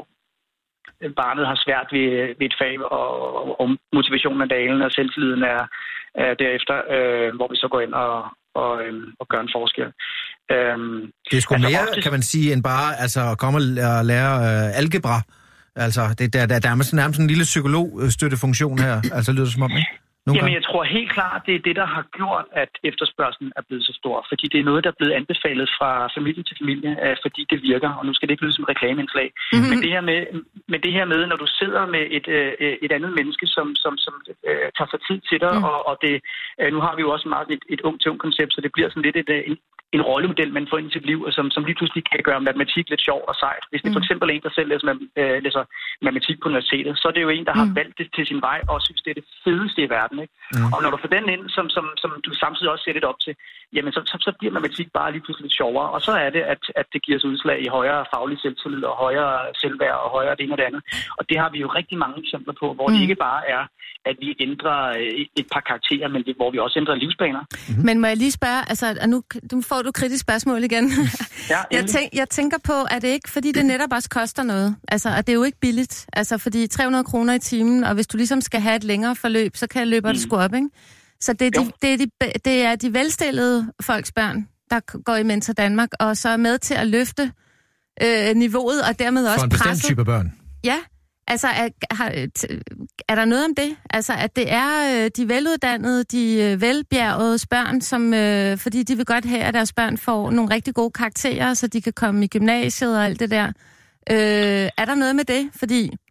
barnet har svært ved, ved et fag, og, og motivationen er dalende, og selvtilliden er, er derefter, øh, hvor vi så går ind og, og, øh, og gør en forskel. Øhm, det er sgu altså, mere, ofte, kan man sige, end bare altså, at komme og lære øh, algebra. Altså, det, der, der, der er nærmest en lille psykologstøttefunktion her. Altså, lyder det som om, ikke? Nogle Jamen, jeg tror helt klart, det er det, der har gjort, at efterspørgselen er blevet så stor. Fordi det er noget, der er blevet anbefalet fra familie til familie, fordi det virker. Og nu skal det ikke lyde som reklameindslag. Mm-hmm. Men, det her med, men det her med, når du sidder med et, et andet menneske, som, som, som uh, tager sig tid til dig, mm. og, og det, uh, nu har vi jo også meget et, et ung-til-ung-koncept, så det bliver sådan lidt et, en, en rollemodel, man får ind i sit liv, som, som lige pludselig kan gøre matematik lidt sjovt og sejt. Hvis det for eksempel er en, der selv læser, uh, læser matematik på universitetet, så er det jo en, der har mm. valgt det til sin vej, og synes, det er det fedeste i verden. Ikke? Mm. Og når du får den ind, som, som, som du samtidig også sætter det op til, jamen så, så, så bliver matematik bare lige pludselig lidt sjovere. Og så er det, at, at det giver sig udslag i højere faglig selvtillid og højere selvværd og højere det ene og det andet. Og det har vi jo rigtig mange eksempler på, hvor mm. det ikke bare er, at vi ændrer et par karakterer, men det, hvor vi også ændrer livsbaner. Mm-hmm. Men må jeg lige spørge, altså nu, nu får du kritisk spørgsmål igen. Ja, jeg, tænk, jeg tænker på, at det ikke, fordi det netop også koster noget. Altså, at det er jo ikke billigt. Altså, fordi tre hundrede kroner i timen, og hvis du ligesom skal have et længere forløb, så kan løbe det sgu op, ikke? Så det er, de, det, er de, det er de velstillede folks børn, der går i Mentor Danmark, og så er med til at løfte øh, niveauet, og dermed også presset. For en bestemt type børn. Ja, altså er, er, er der noget om det? Altså at det er øh, de veluddannede, de øh, velbjergede børn, som, øh, fordi de vil godt have, at deres børn får nogle rigtig gode karakterer, så de kan komme i gymnasiet og alt det der. Øh, er der noget med det? Fordi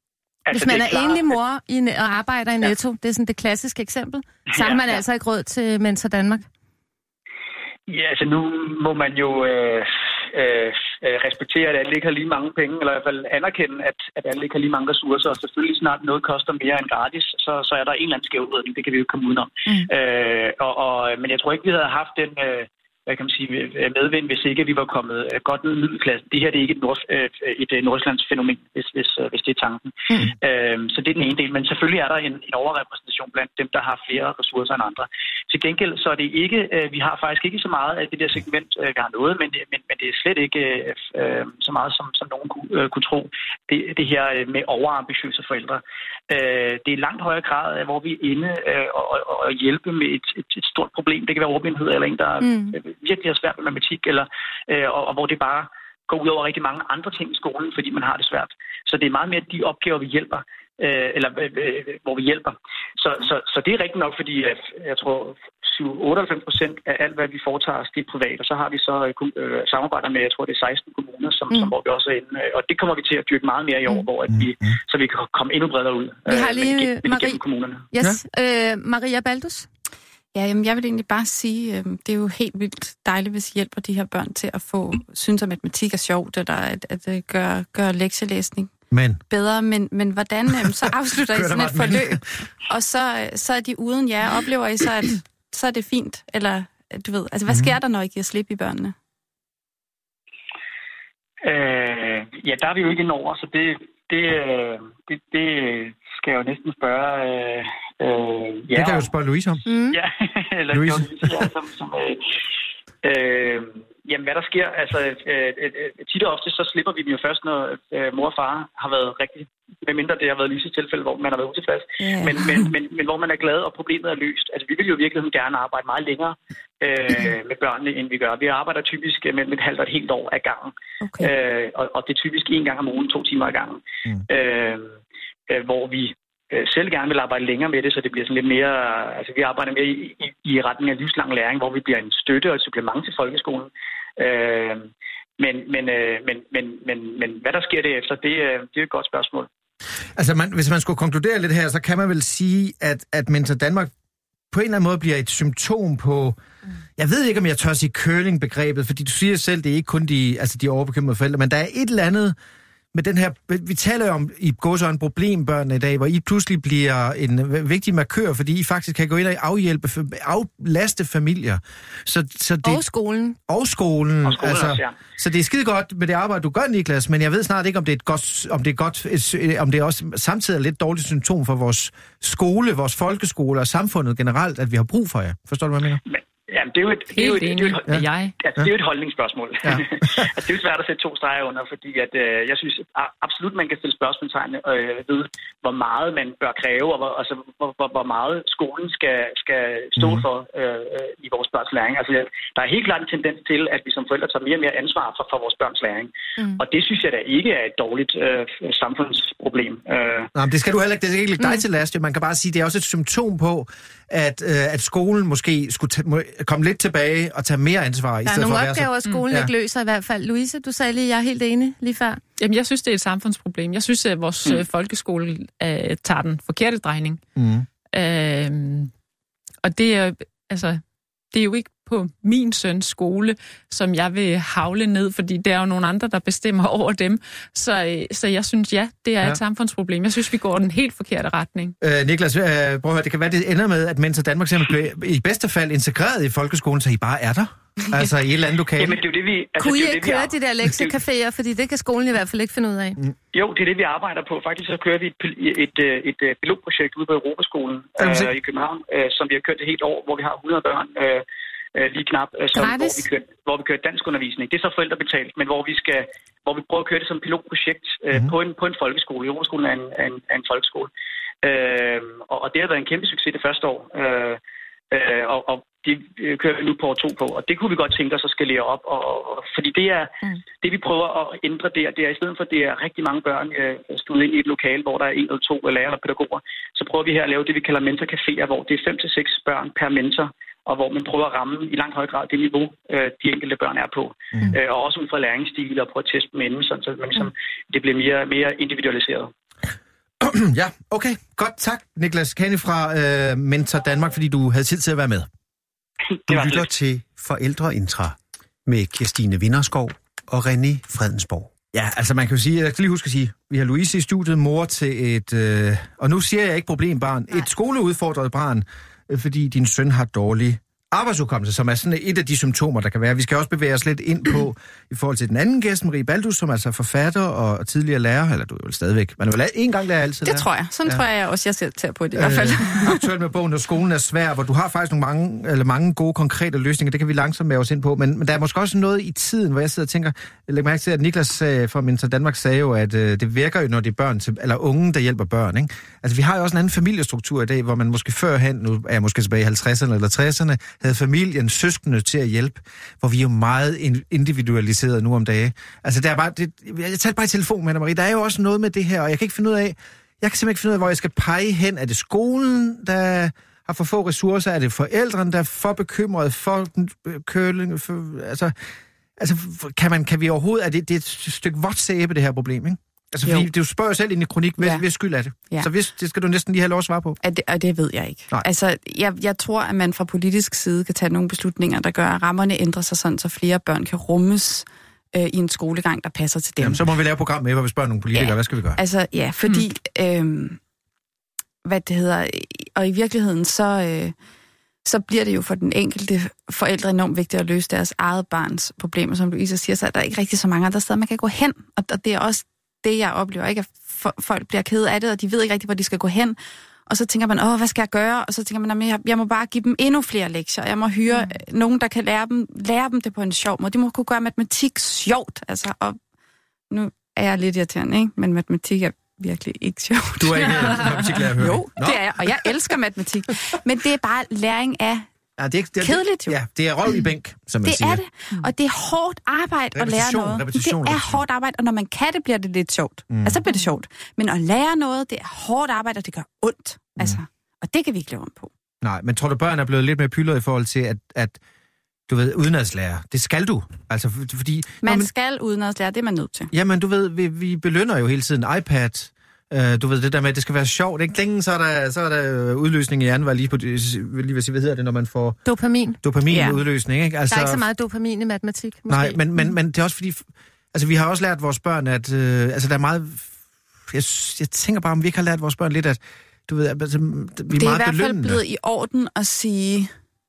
Altså, hvis man er, er enlig mor i, og arbejder i Netto, ja. Det er sådan det klassiske eksempel, så har man ja, ja. altså ikke råd til Mentor Danmark. Ja, altså nu må man jo øh, øh, respektere, at alle ikke har lige mange penge, eller i hvert fald anerkende, at, at alle ikke har lige mange ressourcer, og selvfølgelig snart noget koster mere end gratis, så, så er der en eller anden skævvridning, det kan vi jo ikke komme udenom. Mm. Øh, og, og, men jeg tror ikke, vi havde haft den... Øh, hvad kan man sige, medvind, hvis ikke vi var kommet godt ned i middelklassen. Det her det er ikke et, nord, et Nordsjællands fænomen, hvis, hvis, hvis det er tanken. Mm. Øhm, så det er den ene del. Men selvfølgelig er der en, en overrepræsentation blandt dem, der har flere ressourcer end andre. Til gengæld så er det ikke, vi har faktisk ikke så meget af det der segment, vi har noget, men, men, men det er slet ikke øh, så meget, som, som nogen kunne, øh, kunne tro. Det, det her med overambitiøse forældre. Øh, det er langt højere grad, hvor vi er inde øh, og, og, og hjælpe med et, et, et stort problem. Det kan være ordblindhed eller en, der mm. virkelig har svært med matematik, eller, øh, og, og hvor det bare går ud over rigtig mange andre ting i skolen, fordi man har det svært. Så det er meget mere de opgaver, vi hjælper, øh, eller øh, hvor vi hjælper. Så, så, så det er rigtigt nok, fordi at, jeg tror syv til otteoghalvfems procent af alt, hvad vi foretager os, det er privat, og så har vi så øh, samarbejder med, jeg tror det er seksten kommuner, som, mm. som hvor vi også er inde. Og det kommer vi til at dyrke meget mere i år, hvor at vi, mm. så vi kan komme endnu bredere ud. Vi har lige øh, med, med Marie, kommunerne. Yes, ja. øh, Maria Baldus. Ja, jamen, jeg vil egentlig bare sige, øh, det er jo helt vildt dejligt, hvis I hjælper de her børn til at få, synes at matematik er sjovt, eller at, at, at gøre, gøre lektielæsning men. bedre, men, men hvordan, øh, så afslutter I sådan et forløb, og så, så er de uden jer. Oplever I så, at så er det fint, eller du ved, altså hvad sker der, når I giver slip i børnene? Øh, ja, der er vi jo ikke indover, så det, det, det, det skal jeg jo næsten spørge... Øh, Øh, ja. Det kan jeg jo spørge Louise om. Mm. Ja, eller Louise. Louise, ja, som, som, øh, øh, jamen, hvad der sker, altså øh, øh, tit og ofte, så slipper vi dem jo først, når øh, mor og far har været rigtig, medmindre det har været Louises tilfælde, hvor man har været utilfreds, yeah. men, men, men, men hvor man er glad, og problemet er løst. Altså, vi vil jo virkelig gerne arbejde meget længere øh, med børnene, end vi gør. Vi arbejder typisk mellem et halvt og et helt år ad gangen, okay. øh, og, og det er typisk en gang om ugen, to timer ad gangen, mm. øh, øh, hvor vi selv gerne vil arbejde længere med det, så det bliver sådan lidt mere... Altså, vi arbejder mere i, i, i retning af livslang læring, hvor vi bliver en støtte og et supplement til folkeskolen. Øh, men, men, øh, men, men, men, men hvad der sker derefter, det, det er et godt spørgsmål. Altså, man, hvis man skulle konkludere lidt her, så kan man vel sige, at, at Mentor Danmark på en eller anden måde bliver et symptom på... Jeg ved ikke, om jeg tør sige curling-begrebet, fordi du siger selv, det er ikke kun de, altså de overbekymrede forældre, men der er et eller andet... med den her, vi taler jo om i gåseøjne problembørnene i dag, hvor I pludselig bliver en vigtig markør, fordi I faktisk kan gå ind og afhjælpe, aflaste familier. Så, så det, og skolen. Og skolen. Og skolen altså, også, ja. Så det er skide godt med det arbejde, du gør, Niklas, men jeg ved snart ikke, om det er et godt, om det er godt, om det er også samtidig er lidt dårligt symptom for vores skole, vores folkeskole og samfundet generelt, at vi har brug for jer. Forstår du, hvad jeg mener? Men jamen, det er jo et, det er jo et, det er jo et, ja. jeg. Altså, det er jo et holdningsspørgsmål. Ja. Altså, det er jo svært at sætte to streger under, fordi at, øh, jeg synes absolut, man kan stille spørgsmålstegn øh, ved, hvor meget man bør kræve, og hvor, altså, hvor, hvor, hvor meget skolen skal, skal stå mm. for øh, i vores børns læring. Altså, der er helt klart en tendens til, at vi som forældre tager mere og mere ansvar for, for vores børns læring. Mm. Og det synes jeg da ikke er et dårligt øh, samfundsproblem. Øh. Nej, det skal du heller ikke. Det skal ikke lægge dig mm. til last. Man kan bare sige, at det er også et symptom på, at, øh, at skolen måske skulle tage, komme lidt tilbage og tage mere ansvar. I der stedet er nogle for at opgaver, så... skolen mm. ikke løser i hvert fald. Louise, du sagde lige, jeg er helt enig lige før. Jamen, jeg synes, det er et samfundsproblem. Jeg synes, at vores mm. folkeskole øh, tager den forkerte drejning. Mm. Øh, og det er, altså, det er jo ikke på min søns skole, som jeg vil havle ned, fordi der er jo nogle andre, der bestemmer over dem. Så, så jeg synes, ja, det er ja. et samfundsproblem. Jeg synes, vi går den helt forkerte retning. Øh, Niklas, øh, prøv at høre, det kan være, det ender med, at Mentor Danmark simpelthen bliver i bedste fald integreret i folkeskolen, så I bare er der. Altså i et eller andet lokale. Jamen, det er jo det, vi... Altså, Kunne I ikke køre de der lektiecaféer, fordi det kan skolen i hvert fald ikke finde ud af? Mm. Jo, det er det, vi arbejder på. Faktisk så kører vi et, et, et, et pilotprojekt ude på Europaskolen øh, i København, øh, som vi har kørt et helt år, hvor vi har hundrede børn... Øh, lige knap, som, hvor, vi kører, hvor vi kører dansk undervisning. Det er så forældrebetalt, men hvor vi skal, hvor vi prøver at køre det som pilotprojekt øh, mm-hmm. på, en, på en folkeskole. Europaskolen er en, er en, er en folkeskole. Øh, og, og det har været en kæmpe succes det første år. Øh, øh, og, og det kører vi nu på år to på. Og det kunne vi godt tænke os at skalere op. Og, og, fordi det er mm. det, vi prøver at ændre der. Det er i stedet for, at det er rigtig mange børn øh, stået ind i et lokale, hvor der er en eller to lærere eller pædagoger, så prøver vi her at lave det, vi kalder mentorcaféer, hvor det er fem til seks børn per mentor, og hvor man prøver at ramme i langt høj grad det niveau, øh, de enkelte børn er på. Mm. Øh, og også ud fra læringsstil og prøve at teste dem inden, så man ligesom, det bliver mere, mere individualiseret. Ja, okay. Godt, tak, Niklas Kani fra øh, Mentor Danmark, fordi du havde tid til at være med. Du lytter til Forældreintra med Kirstine Vinderskov og René Fredensborg. Ja, altså man kan jo sige, jeg skal lige huske at sige, vi har Louise i studiet, mor til et, øh, og nu siger jeg ikke problembarn, et skoleudfordret barn, øh, fordi din søn har dårlig arbejdsudkommelse, som er sådan et af de symptomer, der kan være. Vi skal også bevæge os lidt ind på, i forhold til den anden gæst, Marie Baldus, som altså er forfatter og tidligere lærer, eller du er jo stadigvæk, man er vel en gang lærer altid lærer. Det tror jeg. Sådan ja. tror jeg også, jeg selv tager på det i øh, hvert fald. Aktuelt med bogen, når skolen er svær, hvor du har faktisk nogle mange, eller mange gode, konkrete løsninger, det kan vi langsomt med os ind på, men, men der er måske også noget i tiden, hvor jeg sidder og tænker, læg mærke til, at Niklas sagde, fra Mentor Danmark sagde jo, at øh, det virker jo, når det er børn, til, eller unge, der hjælper børn, ikke? Altså vi har jo også en anden familiestruktur i dag, hvor man måske førhen, nu er jeg måske tilbage i halvtredserne eller tresserne, havde familien søskende til at hjælpe, hvor vi er jo meget individualiseret nu om dage. Altså, der er bare, det, jeg tager bare i telefon med dig, Marie. Der er jo også noget med det her, og jeg kan ikke finde ud af, jeg kan simpelthen ikke finde ud af, hvor jeg skal pege hen. Er det skolen, der har for få ressourcer? Er det forældrene, der er for bekymrede for køling? For, altså, altså kan, man, kan vi overhovedet, er det, det er et stykke vådt sæbe, det her problem, ikke? Altså, fordi du spørger jo selv ind i kronik, hvad ja. skyld er det? Ja. Så hvis, det skal du næsten lige have lov at svare på. Og det, og det ved jeg ikke. Nej. Altså, jeg, jeg tror, at man fra politisk side kan tage nogle beslutninger, der gør, at rammerne ændrer sig sådan, så flere børn kan rummes øh, i en skolegang, der passer til dem. Jamen, så må vi lave et program med, hvor vi spørger nogle politikere, ja. Hvad skal vi gøre? Altså, ja, fordi, mm. øh, hvad det hedder, og i virkeligheden, så, øh, så bliver det jo for den enkelte forældre enormt vigtigt at løse deres eget barns problemer, som Louise siger, så er der ikke rigtig så mange andre steder, man kan gå hen, og, og det er også det, jeg oplever, ikke? At folk bliver kede af det, og de ved ikke rigtig, hvor de skal gå hen. Og så tænker man, åh, hvad skal jeg gøre? Og så tænker man, jeg, jeg må bare give dem endnu flere lektier. Jeg må hyre mm. nogen, der kan lære dem, lære dem det på en sjov måde. De må kunne gøre matematik sjovt. Altså, og nu er jeg lidt irriterende, ikke? Men matematik er virkelig ikke sjovt. Du er ikke matematiklærer, hører Jo, Nå. det er jeg, og jeg elsker matematik. Men det er bare læring af Ja, det er, det er, kedeligt jo. Ja, det er røv i bænk, som man det siger. Det er det, og det er hårdt arbejde at lære noget. Repetition, det er hårdt arbejde, og når man kan det, bliver det lidt sjovt. Mm. Altså, så bliver det sjovt. Men at lære noget, det er hårdt arbejde, og det gør ondt. Mm. Altså, og det kan vi ikke lave om på. Nej, men tror du, børn er blevet lidt mere pyldret i forhold til, at, at du ved, udenadslærer, det skal du. Altså, fordi... Man, man skal udenadslære, det er man nødt til. Jamen, du ved, vi, vi belønner jo hele tiden iPad. Uh, du ved, det der med, at det skal være sjovt, ikke? Længe, så er der, så er der udløsning i hjernen, lige på, lige vil sige, hvad hedder det, når man får... Dopamin. Dopamin-udløsning, ja. Ikke? Altså, der er ikke så meget dopamin i matematik, måske. Nej, men, men, men det er også fordi... Altså, vi har også lært vores børn, at... Øh, altså, der er meget... Jeg, jeg tænker bare, om vi ikke har lært vores børn lidt, at... Du ved, altså, vi er, det er meget i hvert fald belønnende. blevet i orden at sige,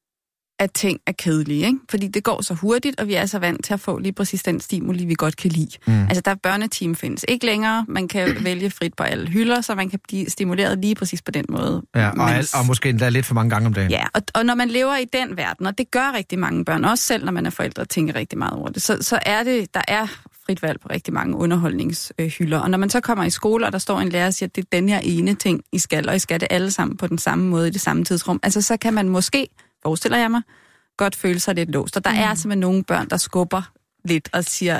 at ting er kedelige, ikke? Fordi det går så hurtigt, og vi er så vant til at få lige præcis den stimuli, vi godt kan lide. Mm. Altså, der børneteam findes ikke længere. Man kan vælge frit på alle hylder, så man kan blive stimuleret lige præcis på den måde. Ja, og, Mens... al, og måske endda lidt for mange gange om dagen. Ja, og, og når man lever i den verden, og det gør rigtig mange børn, også selv når man er forældre og tænker rigtig meget over det, så, så er det, der er frit valg på rigtig mange underholdningshylder. Og når man så kommer i skole, og der står en lærer og siger, at det er den her ene ting, I skal, og I skal det alle sammen på den samme måde i det samme tidsrum, altså så kan man måske, forestiller jeg mig, godt føle sig lidt låst. Og der mm. er simpelthen nogle børn, der skubber lidt og siger...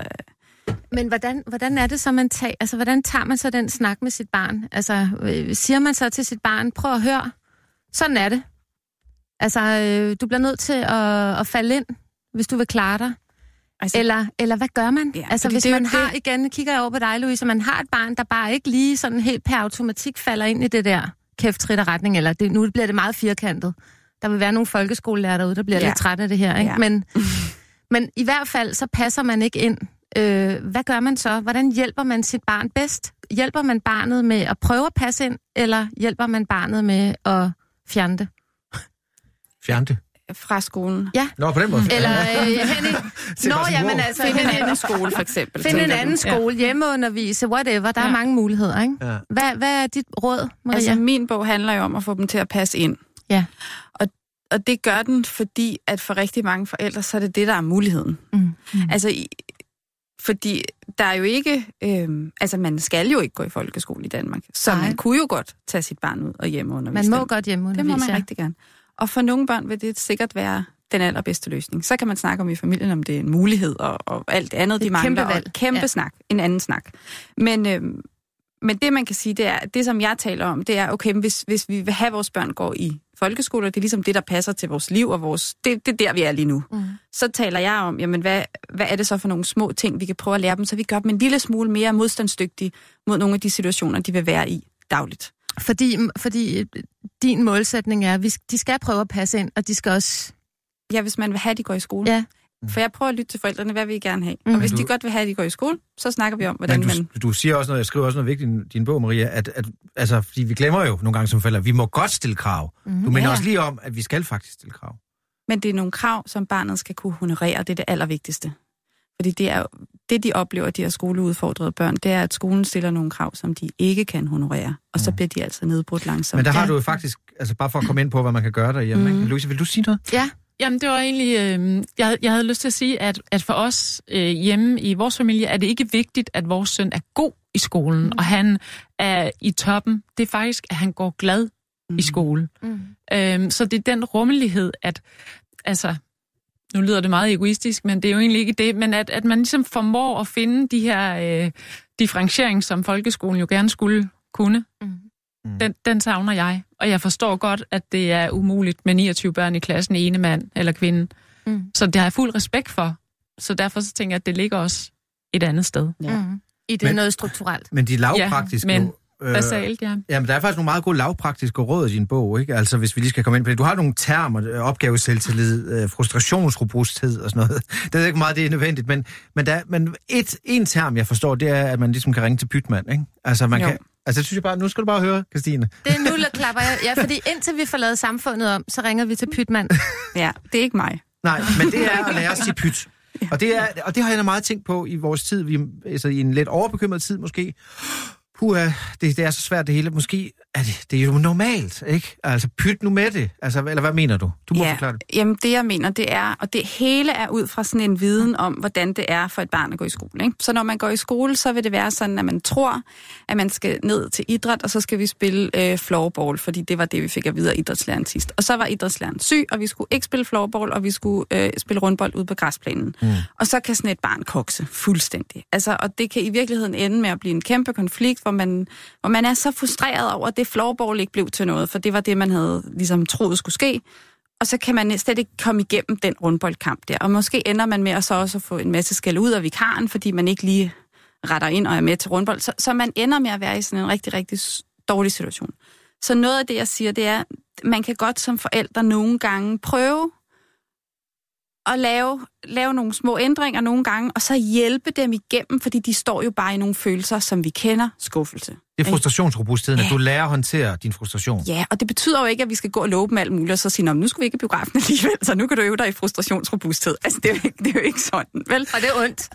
Men hvordan, hvordan er det så, man tager... Altså, hvordan tager man så den snak med sit barn? Altså, øh, siger man så til sit barn, prøv at høre, sådan er det. Altså, øh, du bliver nødt til at, at falde ind, hvis du vil klare dig. Altså, eller, eller hvad gør man? Ja, altså, hvis det, man har, det... igen, kigger jeg over på dig, Louise, man har et barn, der bare ikke lige sådan helt per automatik falder ind i det der kæft-tritterretning, eller det, nu bliver det meget firkantet. Der vil være nogle folkeskolelærer derude, der bliver ja. lidt træt af det her, ikke? Ja. Men, men i hvert fald, så passer man ikke ind. Øh, hvad gør man så? Hvordan hjælper man sit barn bedst? Hjælper man barnet med at prøve at passe ind, eller hjælper man barnet med at fjerne det? Fjerne det? Fra skolen. Ja. Nå, på den måde. Eller øh, hen i... Nå, jamen altså... Find en anden skole, for eksempel. Find en anden skole, ja. hjemmeundervise, whatever. Der ja. er mange muligheder, ikke? Ja. Hvad, hvad er dit råd, Maria? Altså, min bog handler jo om at få dem til at passe ind. Ja. Og, og det gør den, fordi at for rigtig mange forældre, så er det det, der er muligheden. Mm. Mm. Altså, i, fordi der er jo ikke... Øh, altså, man skal jo ikke gå i folkeskole i Danmark. Så Nej. man kunne jo godt tage sit barn ud og hjemmeundervise. Man må godt hjemmeundervise. Det må man ja. rigtig gerne. Og for nogle børn vil det sikkert være den allerbedste løsning. Så kan man snakke om i familien, om det er en mulighed, og, og alt det andet, de mangler. Kæmpe, kæmpe ja. snak. En anden snak. Men, øh, men det, man kan sige, det er, det som jeg taler om, det er, okay, hvis, hvis vi vil have vores børn går i folkeskoler, det er ligesom det, der passer til vores liv, og vores, det, det er der, vi er lige nu. Mm. Så taler jeg om, jamen, hvad, hvad er det så for nogle små ting, vi kan prøve at lære dem, så vi gør dem en lille smule mere modstandsdygtige mod nogle af de situationer, de vil være i. dagligt. Fordi, fordi din målsætning er, at de skal prøve at passe ind, og de skal også... Ja, hvis man vil have, at de går i skole. Ja. For jeg prøver at lytte til forældrene, hvad vil I gerne have? Mm. Og hvis du, de godt vil have, at de går i skole, så snakker vi om, hvordan du, man... Du siger også noget, jeg skriver også noget vigtigt i din bog, Maria, at, at altså, fordi vi glemmer jo nogle gange som forældre, vi må godt stille krav. Mm. Du mener ja. også lige om, at vi skal faktisk stille krav. Men det er nogle krav, som barnet skal kunne honorere, det er det allervigtigste. Fordi det er det, de oplever, de her skoleudfordrede børn, det er, at skolen stiller nogle krav, som de ikke kan honorere. Og så bliver de altså nedbrudt langsomt. Men der har ja. du jo faktisk, altså bare for at komme ind på, hvad man kan gøre derhjemme. Mm. Louise, vil du sige noget? Ja. Jamen, det var egentlig... Øh, jeg, jeg havde lyst til at sige, at, at for os øh, hjemme i vores familie, er det ikke vigtigt, at vores søn er god i skolen, mm. og han er i toppen. Det er faktisk, at han går glad mm. i skole. Mm. Øh, så det er den rummelighed, at... altså nu lyder det meget egoistisk, men det er jo egentlig ikke det, men at, at man ligesom formår at finde de her øh, differentiering, som folkeskolen jo gerne skulle kunne. Mm. Den, den savner jeg, og jeg forstår godt, at det er umuligt med niogtyve børn i klassen, ene mand eller kvinde. Mm. Så det har jeg fuld respekt for. Så derfor så tænker jeg, at det ligger også et andet sted. Ja. Mm. I det men, noget strukturelt. Men de lavpraktiske... Ja, men basalt, ja. Ja, men der er faktisk nogle meget gode lavpraktiske råd i din bog, ikke? Altså, hvis vi lige skal komme ind på det. Du har nogle termer, opgaveselvtillid, frustrationsrobusthed og sådan noget. Det er ikke meget, det er nødvendigt, men, men, der, men et, en term, jeg forstår, det er, at man ligesom kan ringe til pytmand, ikke? Altså, man jo. kan... Altså, det synes jeg bare, nu skal du bare høre, Christine. Det er nu, der klapper jeg. Ja, fordi indtil vi får lavet samfundet om, så ringer vi til pytmand. Ja, det er ikke mig. Nej, men det er at lære os sige pyt. Og det, er, og det har jeg da meget tænkt på i vores tid, vi, altså i en lidt overbekymret tid måske. Puh, det, det er så svært det hele. Måske er det, det er jo normalt, ikke? Altså, pyt nu med det. Altså, eller hvad mener du? Du må ja, forklare det. Jamen, det jeg mener, det er, og det hele er ud fra sådan en viden om, hvordan det er for et barn at gå i skole, ikke? Så når man går i skole, så vil det være sådan, at man tror, at man skal ned til idræt, og så skal vi spille øh, floorball, fordi det var det, vi fik at vide af idrætslæreren sidst. Og så var idrætslæreren syg, og vi skulle ikke spille floorball, og vi skulle øh, spille rundbold ude på græsplænen. Mm. Og så kan sådan et barn kokse fuldstændig. Altså, og det kan i virkeligheden ende med at blive en kæmpe konflikt, hvor man, hvor man er så frustreret over, at det floorball ikke blev til noget, for det var det, man havde ligesom troet skulle ske. Og så kan man slet ikke komme igennem den rundboldkamp der. Og måske ender man med at så også få en masse skæld ud af vikaren, fordi man ikke lige retter ind og er med til rundbold. Så, så man ender med at være i sådan en rigtig, rigtig dårlig situation. Så noget af det, jeg siger, det er, at man kan godt som forældre nogle gange prøve at lave, lave nogle små ændringer nogle gange, og så hjælpe dem igennem, fordi de står jo bare i nogle følelser, som vi kender, skuffelse. Det er frustrationsrobustheden, ja. At du lærer at håndtere din frustration. Ja, og det betyder jo ikke, at vi skal gå og love dem alt muligt, og så sige, nu skal vi ikke i biografen alligevel, så nu kan du øve dig i frustrationsrobusthed. Altså, det er jo ikke, det er jo ikke sådan, vel? Og det er ondt.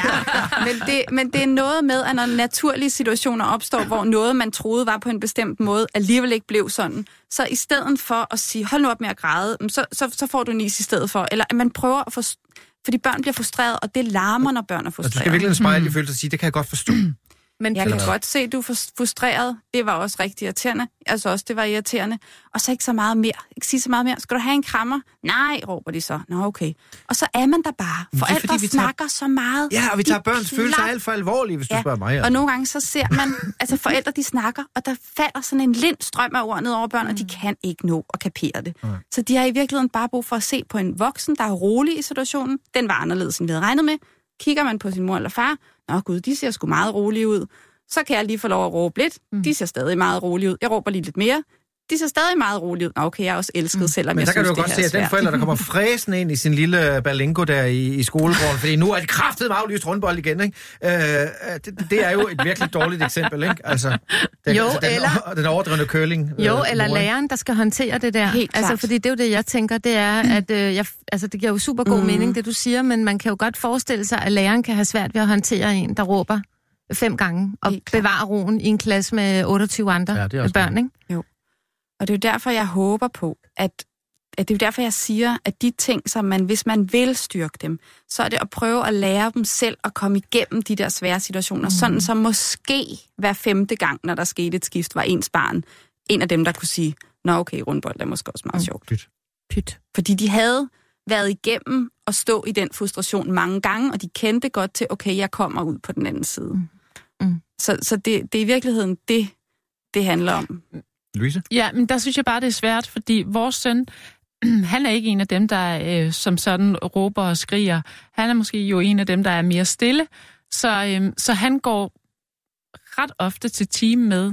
Ja, men det, men det er noget med, at når naturlige situationer opstår, hvor noget, man troede var på en bestemt måde, alligevel ikke blev sådan, så i stedet for at sige, hold nu op med at græde, så, så, så får du en is i stedet for. Eller at man prøver at få... Fordi børn bliver frustreret, og det larmer, når børn er frustreret. Og du skal virkelig spejle de følelser og sige, det kan jeg godt forstå. Men jeg kan godt se, at du er frustreret. Det var også rigtig irriterende. Altså også, det var irriterende. Og så ikke så meget mere. Ikke sige så meget mere. Skal du have en krammer? Nej, råber de så. Nå, okay. Og så er man der bare. Forældre tager... snakker så meget. Ja, og vi tager børns klar... følelser alt for alvorlige, hvis ja. du spørger mig. Altså. Og nogle gange så ser man, altså forældre de snakker, og der falder sådan en lind strøm af ord ned over børn, mm. og de kan ikke nå at kapere det. Mm. Så de har i virkeligheden bare brug for at se på en voksen, der er rolig i situationen. Den var anderledes, end vi havde regnet med. Kigger man på sin mor eller far, nå gud, de ser sgu meget rolige ud. Så kan jeg lige få lov at råbe lidt. Mm. De ser stadig meget rolige ud. Jeg råber lige lidt mere. De ser stadig meget rolige ud. Nå, okay, jeg er også elsket, mm. selvom Men jeg der synes, kan du godt se, at den forælder, der kommer fræsen ind i sin lille balingo der i, i skolegården, fordi nu er det kraftigt med aflyst rundbold igen, ikke? Øh, det, det er jo et virkelig dårligt eksempel, ikke? Altså, den, jo, altså, den, eller... den overdrevne curling. Jo, øh, eller mor. læreren, der skal håndtere det der. Helt altså, klart. fordi det er jo det, jeg tænker, det er, at øh, jeg, altså, det giver jo super god mm. mening, det du siger, men man kan jo godt forestille sig, at læreren kan have svært ved at håndtere en, der råber fem gange og bevare roen i en klasse med otteogtyve andre ja, børn, ikke? Jo. Og det er jo derfor, jeg håber på, at, at det er jo derfor, jeg siger, at de ting, som man, hvis man vil styrke dem, så er det at prøve at lære dem selv at komme igennem de der svære situationer, mm. sådan så måske hver femte gang, når der skete et skift, var ens barn en af dem, der kunne sige, nå okay, rundbold er måske også meget mm. sjovt. Pyt. Pyt. Fordi de havde været igennem og stå i den frustration mange gange, og de kendte godt til, okay, jeg kommer ud på den anden side. Mm. Mm. Så, så det, det er i virkeligheden det, det handler om. Louise? Ja, men der synes jeg bare, det er svært, fordi vores søn, han er ikke en af dem, der øh, som sådan råber og skriger. Han er måske jo en af dem, der er mere stille. Så, øh, så han går ret ofte til team med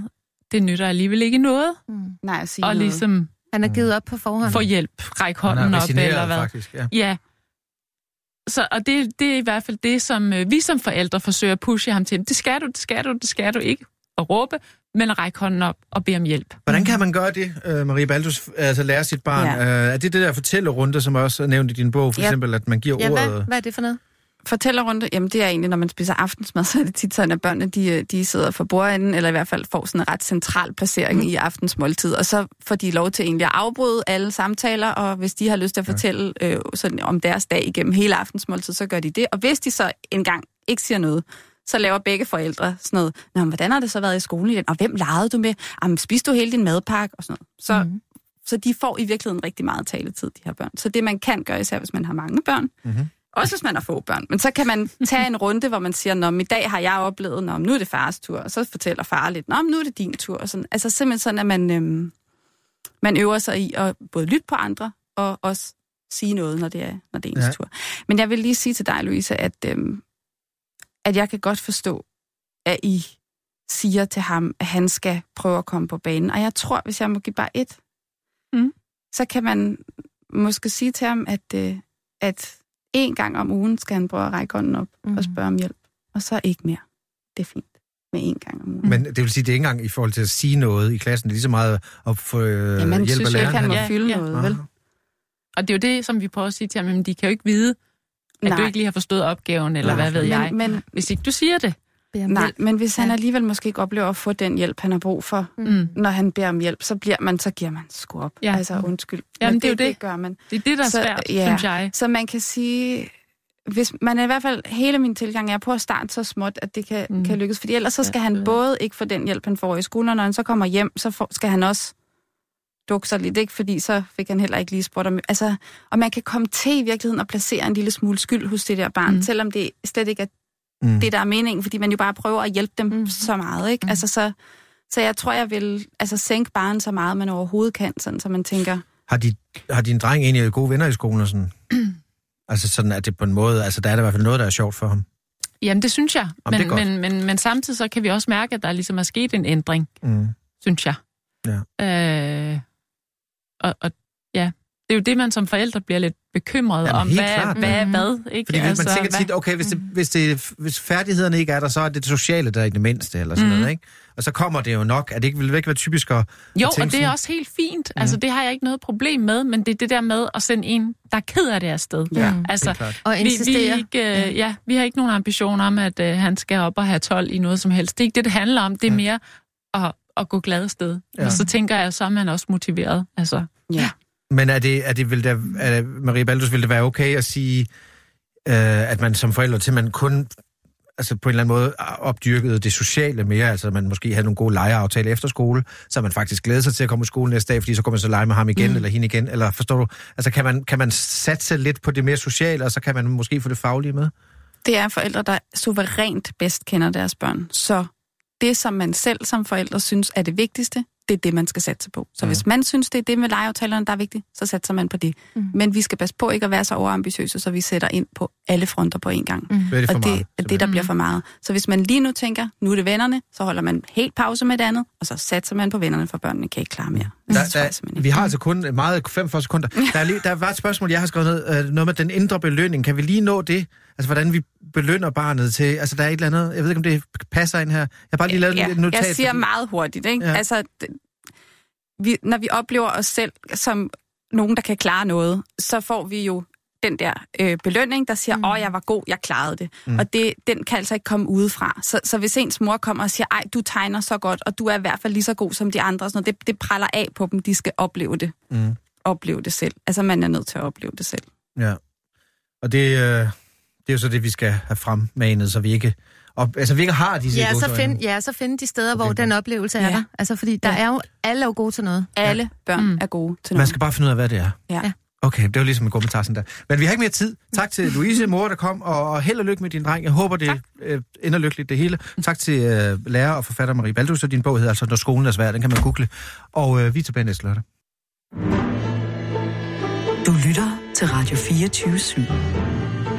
det nytter alligevel ikke noget. Mm. Nej, at sige og noget. ligesom... Han er givet op på forhånd. Få hjælp, række hånden op, eller hvad. Faktisk, ja. ja. Så, og det, det er i hvert fald det, som øh, vi som forældre forsøger at pushe ham til. Det skal du, det skal du, det skal du ikke. At råbe, men at række hånden op og bede om hjælp. Hvordan kan man gøre det, uh, Marie Baldus, altså lære sit barn? Ja. Uh, er det det der fortællerunde, som også er nævnt i din bog, for ja. eksempel, at man giver ja, ordet... Hvad, hvad er det for noget? Fortællerrunde, jamen det er egentlig, når man spiser aftensmad, så er det tit sådan, at børnene de, de sidder for bordenden, eller i hvert fald får sådan en ret central placering mm. i aftensmåltid, og så får de lov til egentlig at afbryde alle samtaler, og hvis de har lyst til at fortælle øh, sådan om deres dag igennem hele aftensmåltid, så gør de det. Og hvis de så engang ikke siger noget, så laver begge forældre sådan noget, nå, hvordan har det så været i skolen i den? Og hvem legede du med? Jamen, spiste du hele din madpakke? Og sådan noget. Så, mm. så de får i virkeligheden rigtig meget taletid, de her børn. Så det, man kan gøre, især hvis man har mange børn, mm-hmm. også hvis man har få børn, men så kan man tage en runde, hvor man siger, nå, i dag har jeg oplevet, nå, nu er det fars tur, og så fortæller far lidt, nå, nu er det din tur. Og sådan. Altså simpelthen sådan, at man, øhm, man øver sig i at både lytte på andre, og også sige noget, når det er, når det er ens ja. tur. Men jeg vil lige sige til dig, Louise, at... Øhm, at jeg kan godt forstå, at I siger til ham, at han skal prøve at komme på banen. Og jeg tror, hvis jeg må give bare et, mm. så kan man måske sige til ham, at, øh, at en gang om ugen skal han prøve at række hånden op mm. og spørge om hjælp. Og så ikke mere. Det er fint med en gang om ugen. Men det vil sige, det er ikke engang i forhold til at sige noget i klassen. Det er lige så meget at få øh, ja, man hjælp synes af læreren. ikke, han må ja, fylde ja. noget, Aha. vel? Og det er jo det, som vi prøver at sige til ham, men de kan jo ikke vide, at Nej. du ikke lige har forstået opgaven, eller Nej, hvad ved men, jeg. Men, hvis ikke du siger det. Nej, men hvis han alligevel måske ikke oplever at få den hjælp, han har brug for, mm. når han beder om hjælp, så bliver man, så giver man sgu op. Ja. Altså, undskyld. Jamen, men det er jo det. Det gør man. Det er det, der er så, svært, ja, synes jeg. Så man kan sige, hvis man er i hvert fald, hele min tilgang er på at starte så småt, at det kan, mm. kan lykkes. Fordi ellers så skal ja, han ja. både ikke få den hjælp, han får i skolen, og når han så kommer hjem, så får, skal han også dukke sig lidt, ikke? Fordi så fik han heller ikke lige spurgt om... Altså, og man kan komme til i virkeligheden og placere en lille smule skyld hos det der barn, mm. selvom det slet ikke er mm. det, der er meningen, fordi man jo bare prøver at hjælpe dem mm. så meget, ikke? Mm. Altså, så, så jeg tror, jeg vil altså, sænke barnet så meget, man overhovedet kan, sådan, så man tænker... Har, de, har din dreng egentlig gode venner i skolen og sådan? Altså sådan, at det på en måde... Altså, der er der i hvert fald noget, der er sjovt for ham. Jamen, det synes jeg. Jamen, men, men, men, men samtidig så kan vi også mærke, at der ligesom er sket en ændring, mm. synes jeg. Ja. Øh, og, og ja, det er jo det, man som forældre bliver lidt bekymret Jamen, om, hvad, klart, hvad ja. er hvad. Ikke? Fordi altså, man tænker tit, okay, hvis, det, hvis, det, hvis færdighederne ikke er der, så er det det sociale, der er i det mindste, eller sådan mm. noget, ikke? Og så kommer det jo nok, at det ikke vil ikke være typisk at, jo, at tænke og det er sådan. også helt fint. Altså, det har jeg ikke noget problem med, men det er det der med at sende en, der er ked af det afsted. Ja, altså, det er klart. Og vi, vi, ikke, øh, ja, vi har ikke nogen ambition om, at øh, han skal op og have tolv i noget som helst. Det er ikke det, det handler om. Det er ja. mere at, at gå glad afsted. Ja. Og så tænker jeg, så er man også motiveret. Altså, ja. Men er det, er det, vil der, er, Marie Baldus, vil det være okay at sige, øh, at man som forældre til, man kun altså på en eller anden måde opdyrkede det sociale mere, altså man måske havde nogle gode legeaftaler efter skole, så man faktisk glæder sig til at komme i skole næste dag, fordi så kommer man så lege med ham igen, mm. eller hende igen, eller forstår du? Altså kan man, kan man satse lidt på det mere sociale, og så kan man måske få det faglige med? Det er forældre, der suverænt bedst kender deres børn, så det, som man selv som forældre synes er det vigtigste, det er det, man skal satse på. Så ja. hvis man synes, det er det med legeaftalerne, der er vigtigt, så satser man på det. Mm. Men vi skal passe på ikke at være så overambitiøse, så vi sætter ind på alle fronter på én gang. Mm. Det er det og meget, det er det, der bliver for meget. Så hvis man lige nu tænker, nu er det vennerne, så holder man helt pause med det andet, og så satser man på vennerne, for børnene kan ikke klare mere. Der, der, vi har altså kun meget femogfyrre sekunder. Der er, lige, der var et spørgsmål, jeg har skrevet ned, noget med den indre belønning. Kan vi lige nå det? Altså, hvordan vi belønner barnet til... Altså, der er et eller andet... Jeg ved ikke, om det passer ind her. Jeg har bare lige lavet ja, et notat. Jeg siger fordi... meget hurtigt, ikke? Ja. Altså, vi, når vi oplever os selv som nogen, der kan klare noget, så får vi jo den der øh, belønning, der siger, åh, mm. jeg var god, jeg klarede det. Mm. Og det, den kan altså ikke komme udefra. Så, så hvis ens mor kommer og siger, ej, du tegner så godt, og du er i hvert fald lige så god som de andre, sådan noget, det, det praller af på dem, de skal opleve det. Mm. Opleve det selv. Altså, man er nødt til at opleve det selv. Ja. Og det, øh, det er jo så det, vi skal have fremmanet, så vi ikke... Og, altså, vi ikke har disse ja, gode så find, ja, så finde de steder, hvor den oplevelse er ja. der. Altså, fordi der ja. er jo... Alle er jo gode til noget. Alle ja. børn mm. er gode til noget. Man skal bare finde ud af, hvad det er. Ja. ja. Okay, det var ligesom en kommentar sådan der. Men vi har ikke mere tid. Tak til Louise, mor, der kom, og held og lykke med din dreng. Jeg håber, det øh, ender lykkeligt, det hele. Tak til øh, lærer og forfatter Marie Baldus, og din bog hedder altså Når skolen er svær. Den kan man google. Og øh, vi er tilbage næste lørdag. Du lytter til Radio fireogtyve syv.